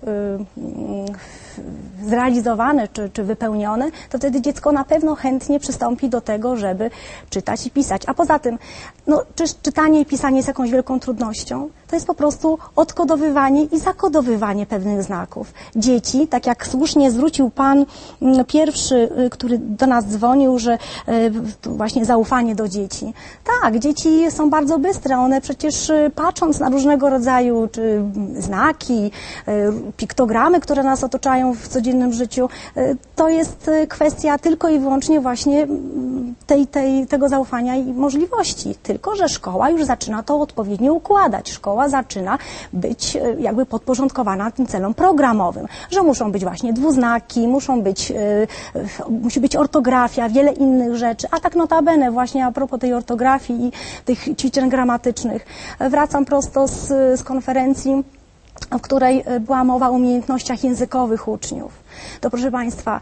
zrealizowane czy, czy wypełnione, to wtedy dziecko na pewno chętnie przystąpi do tego, żeby czytać i pisać. A poza tym, no, czy czytanie i pisanie jest jakąś wielką trudnością? To jest po prostu odkodowywanie i zakodowywanie pewnych znaków. Dzieci, tak jak słusznie zwrócił Pan pierwszy, który do nas dzwonił, że właśnie zaufanie do dzieci. Tak, dzieci są bardzo bystre. One przecież patrząc na różnego rodzaju czy znaki, piktogramy, które nas otaczają w codziennym życiu, to jest kwestia tylko i wyłącznie właśnie tej, tej, tego zaufania i możliwości. Tylko że szkoła już zaczyna to odpowiednio układać. Szkoła zaczyna być jakby podporządkowana tym celom programowym, że muszą być właśnie dwuznaki, muszą być, musi być ortografia, wiele innych rzeczy, a tak notabene właśnie a propos tej ortografii i tych ćwiczeń gramatycznych. Wracam prosto z, z konferencji, w której była mowa o umiejętnościach językowych uczniów. To proszę Państwa,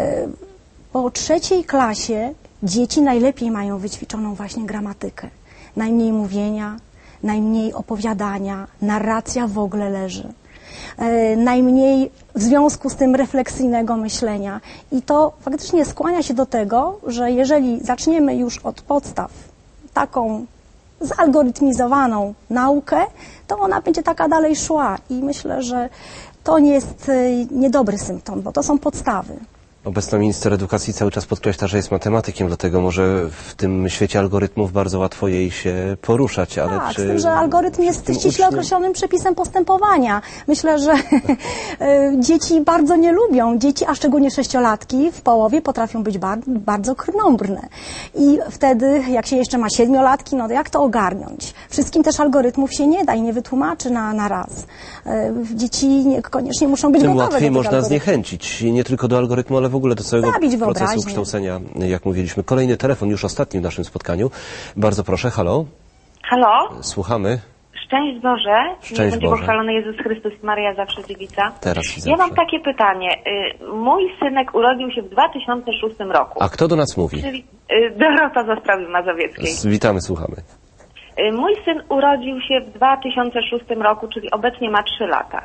po trzeciej klasie dzieci najlepiej mają wyćwiczoną właśnie gramatykę. Najmniej mówienia, najmniej opowiadania, narracja w ogóle leży. E, najmniej w związku z tym refleksyjnego myślenia. I to faktycznie skłania się do tego, że jeżeli zaczniemy już od podstaw taką zalgorytmizowaną naukę, to ona będzie taka dalej szła. I myślę, że to nie jest niedobry symptom, bo to są podstawy. Obecna minister edukacji cały czas podkreśla, że jest matematykiem, dlatego może w tym świecie algorytmów bardzo łatwo jej się poruszać, ale tak, czy... z tym, że algorytm jest ściśle uczniom... określonym przepisem postępowania. Myślę, że dzieci bardzo nie lubią. Dzieci, a szczególnie sześciolatki w połowie potrafią być bar bardzo krnąbrne. I wtedy, jak się jeszcze ma siedmiolatki, no to jak to ogarnąć? Wszystkim też algorytmów się nie da i nie wytłumaczy na, na raz. Dzieci niekoniecznie muszą być tym gotowe do łatwiej tego można algorytmu. zniechęcić, nie tylko do algorytmu, ale w ogóle do całego Zabić procesu wyobraźnię. kształcenia, jak mówiliśmy. Kolejny telefon, już ostatni w naszym spotkaniu. Bardzo proszę, halo. Halo. Słuchamy. Szczęść Boże. Szczęść Niech będzie Boże. pochwalony Jezus Chrystus i Maria zawsze dziewica. Teraz i zawsze. Ja mam takie pytanie. Mój synek urodził się w dwa tysiące szóstym roku. A kto do nas mówi? Czyli Dorota z Ostrowi Mazowieckiej. Witamy, słuchamy. Mój syn urodził się w dwa tysiące szóstym roku, czyli obecnie ma trzy lata.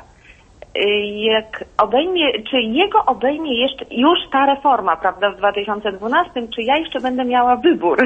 Jak obejmie, czy jego obejmie jeszcze już ta reforma, prawda, w dwa tysiące dwunastym, czy ja jeszcze będę miała wybór?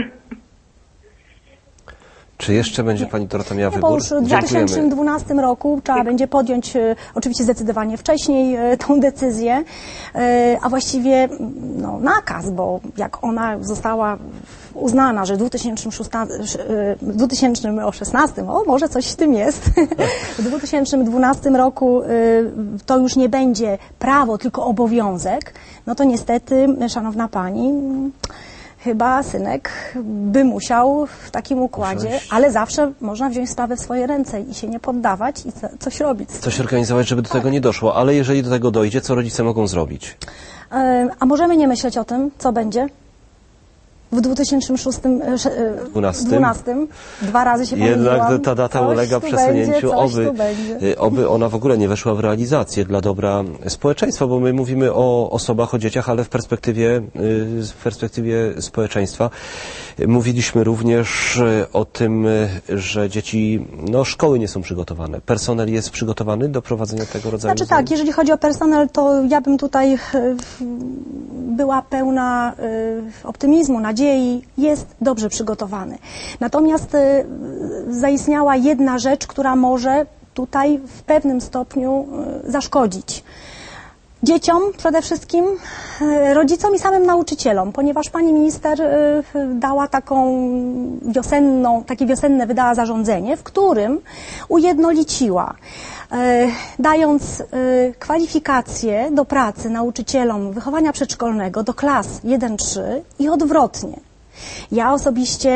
Czy jeszcze będzie pani Dorota miała wybór? Bo już w dwa tysiące dwunastym roku trzeba będzie podjąć e, oczywiście zdecydowanie wcześniej e, tą decyzję, e, a właściwie no, nakaz, bo jak ona została uznana, że w dwa tysiące szesnastym, o może coś w tym jest, w dwa tysiące dwunastym roku e, to już nie będzie prawo, tylko obowiązek, no to niestety, szanowna pani, chyba synek by musiał w takim układzie, Usiąść. ale zawsze można wziąć sprawę w swoje ręce i się nie poddawać i coś robić. Coś organizować, żeby do tego nie doszło, ale jeżeli do tego dojdzie, co rodzice mogą zrobić? A możemy nie myśleć o tym, co będzie? W dwa tysiące dwunastym dwa razy się pomyliłam. Jednak ta data ulega przesunięciu, oby, oby ona w ogóle nie weszła w realizację dla dobra społeczeństwa, bo my mówimy o osobach, o dzieciach, ale w perspektywie, w perspektywie społeczeństwa. Mówiliśmy również o tym, że dzieci, no szkoły nie są przygotowane. Personel jest przygotowany do prowadzenia tego rodzaju Znaczy tak, jeżeli chodzi o personel, to ja bym tutaj była pełna optymizmu, nadziei, jest dobrze przygotowany. Natomiast zaistniała jedna rzecz, która może tutaj w pewnym stopniu zaszkodzić. Dzieciom przede wszystkim, rodzicom i samym nauczycielom, ponieważ pani minister dała taką wiosenną, takie wiosenne wydała zarządzenie, w którym ujednoliciła, dając kwalifikacje do pracy nauczycielom wychowania przedszkolnego do klas jeden trzy i odwrotnie. Ja osobiście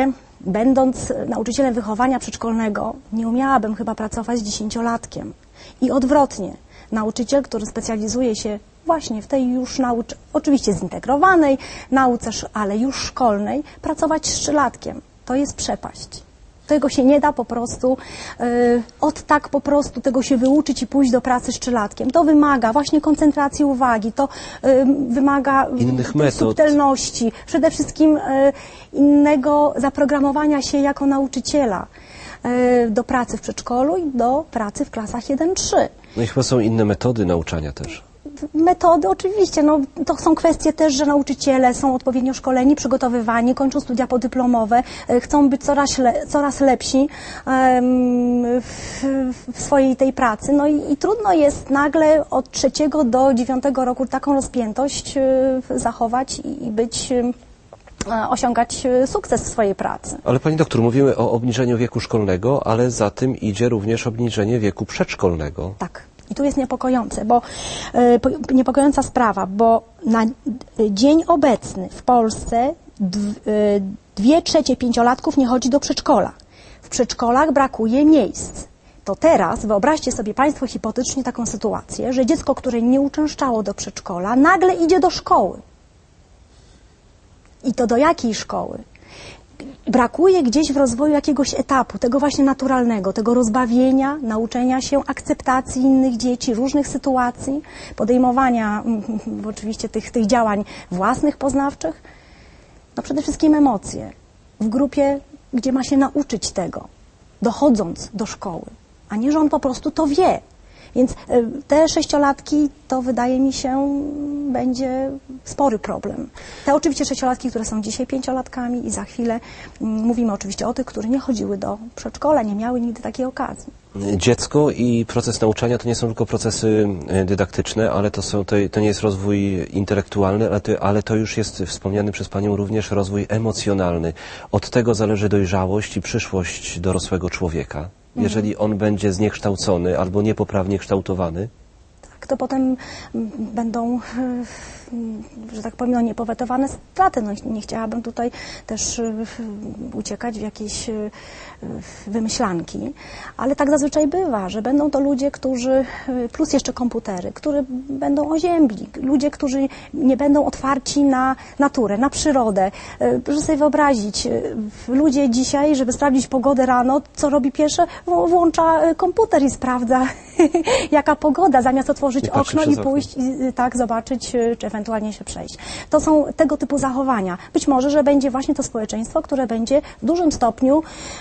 będąc nauczycielem wychowania przedszkolnego, nie umiałabym chyba pracować z dziesięciolatkiem. I odwrotnie, nauczyciel, który specjalizuje się właśnie w tej już nauce, oczywiście zintegrowanej nauce, ale już szkolnej, pracować z trzylatkiem. To jest przepaść. Tego się nie da po prostu, y, od tak po prostu tego się wyuczyć i pójść do pracy z trzylatkiem. To wymaga właśnie koncentracji uwagi, to y, wymaga innych metod, subtelności, przede wszystkim y, innego zaprogramowania się jako nauczyciela y, do pracy w przedszkolu i do pracy w klasach jeden trzy. No i chyba są inne metody nauczania też. Metody oczywiście, no, to są kwestie też, że nauczyciele są odpowiednio szkoleni, przygotowywani, kończą studia podyplomowe, chcą być coraz, le, coraz lepsi um, w, w swojej tej pracy. No i, i trudno jest nagle od trzeciego do dziewiątego roku taką rozpiętość y, zachować i, i być... Y, osiągać sukces w swojej pracy. Ale pani doktor, mówimy o obniżeniu wieku szkolnego, ale za tym idzie również obniżenie wieku przedszkolnego. Tak. I tu jest niepokojące, bo y, niepokojąca sprawa, bo na dzień obecny w Polsce d, y, dwie trzecie pięciolatków nie chodzi do przedszkola. W przedszkolach brakuje miejsc. To teraz wyobraźcie sobie Państwo hipotetycznie taką sytuację, że dziecko, które nie uczęszczało do przedszkola, nagle idzie do szkoły. I to do jakiej szkoły? Brakuje gdzieś w rozwoju jakiegoś etapu, tego właśnie naturalnego, tego rozbawienia, nauczenia się akceptacji innych dzieci, różnych sytuacji, podejmowania mm, oczywiście tych, tych działań własnych, poznawczych. No przede wszystkim emocje. W grupie, gdzie ma się nauczyć tego, dochodząc do szkoły, a nie, że on po prostu to wie. Więc te sześciolatki, to wydaje mi się, będzie spory problem. Te oczywiście sześciolatki, które są dzisiaj pięciolatkami i za chwilę mówimy oczywiście o tych, które nie chodziły do przedszkola, nie miały nigdy takiej okazji. Dziecko i proces nauczania to nie są tylko procesy dydaktyczne, ale to, są, to, to nie jest rozwój intelektualny, ale to, ale to już jest wspomniany przez Panią również rozwój emocjonalny. Od tego zależy dojrzałość i przyszłość dorosłego człowieka. Jeżeli on będzie zniekształcony albo niepoprawnie kształtowany? Tak, to potem będą, że tak powiem, no, niepowetowane straty. No, nie chciałabym tutaj też uciekać w jakieś wymyślanki, ale tak zazwyczaj bywa, że będą to ludzie, którzy, plus jeszcze komputery, które będą oziębli, ludzie, którzy nie będą otwarci na naturę, na przyrodę. Proszę sobie wyobrazić, ludzie dzisiaj, żeby sprawdzić pogodę rano, co robi pierwsze? Włącza komputer i sprawdza, jaka pogoda, zamiast otworzyć okno i pójść i tak zobaczyć, czy ewentualnie się przejść. To są tego typu zachowania. Być może, że będzie właśnie to społeczeństwo, które będzie w dużym stopniu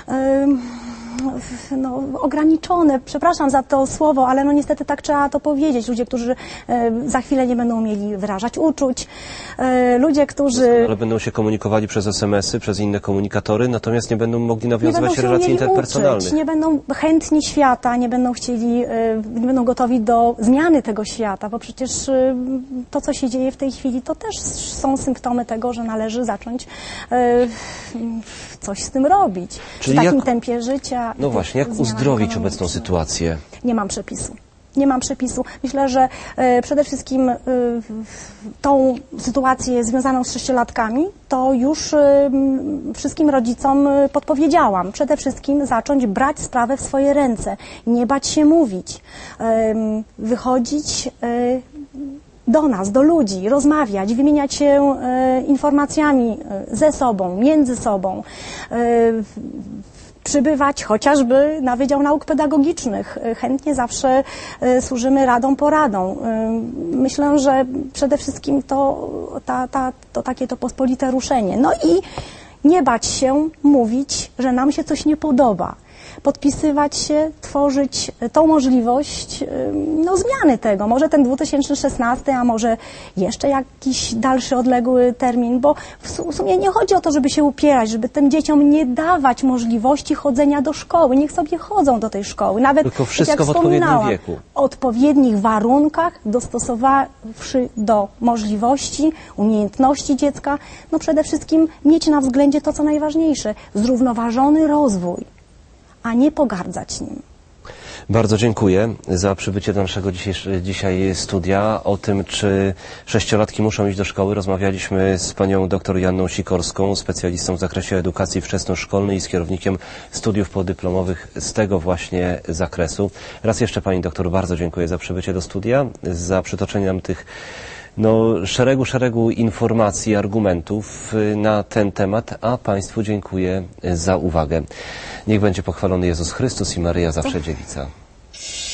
no, ograniczone. Przepraszam za to słowo, ale no niestety tak trzeba to powiedzieć. Ludzie, którzy za chwilę nie będą umieli wyrażać uczuć. Ludzie, którzy... Ale będą się komunikowali przez es em esy, przez inne komunikatory, natomiast nie będą mogli nawiązywać relacji interpersonalnych. Uczyć, nie będą chętni świata, nie będą chcieli, nie będą gotowi do zmiany tego świata, bo przecież to, co się dzieje w tej chwili, to też są symptomy tego, że należy zacząć coś z tym robić. Czyli w takim jak... tempie życia. No właśnie, jak uzdrowić obecną sytuację? Nie mam przepisu. Nie mam przepisu. Myślę, że e, przede wszystkim e, tą sytuację związaną z sześciolatkami to już e, wszystkim rodzicom podpowiedziałam. Przede wszystkim zacząć brać sprawę w swoje ręce. Nie bać się mówić. E, wychodzić e, do nas, do ludzi, rozmawiać, wymieniać się e, informacjami ze sobą, między sobą. E, przybywać chociażby na Wydział Nauk Pedagogicznych. Chętnie zawsze służymy radą, poradą. Myślę, że przede wszystkim to, ta, ta, to takie to pospolite ruszenie. No i nie bać się mówić, że nam się coś nie podoba. Podpisywać się, tworzyć tą możliwość no, zmiany tego. Może ten dwa tysiące szesnasty, a może jeszcze jakiś dalszy, odległy termin, bo w sumie nie chodzi o to, żeby się upierać, żeby tym dzieciom nie dawać możliwości chodzenia do szkoły. Niech sobie chodzą do tej szkoły. Nawet, tylko wszystko jak w odpowiednim wieku. W odpowiednich warunkach, dostosowawszy do możliwości, umiejętności dziecka. No przede wszystkim mieć na względzie to, co najważniejsze, zrównoważony rozwój, a nie pogardzać nim. Bardzo dziękuję za przybycie do naszego dzisiejszy, dzisiaj studia. O tym, czy sześciolatki muszą iść do szkoły, rozmawialiśmy z panią dr Joanną Sikorską, specjalistą w zakresie edukacji wczesnoszkolnej i z kierownikiem studiów podyplomowych z tego właśnie zakresu. Raz jeszcze pani doktor bardzo dziękuję za przybycie do studia, za przytoczenie nam tych no, szeregu, szeregu informacji, argumentów na ten temat, a państwu dziękuję za uwagę. Niech będzie pochwalony Jezus Chrystus i Maryja zawsze dziewica.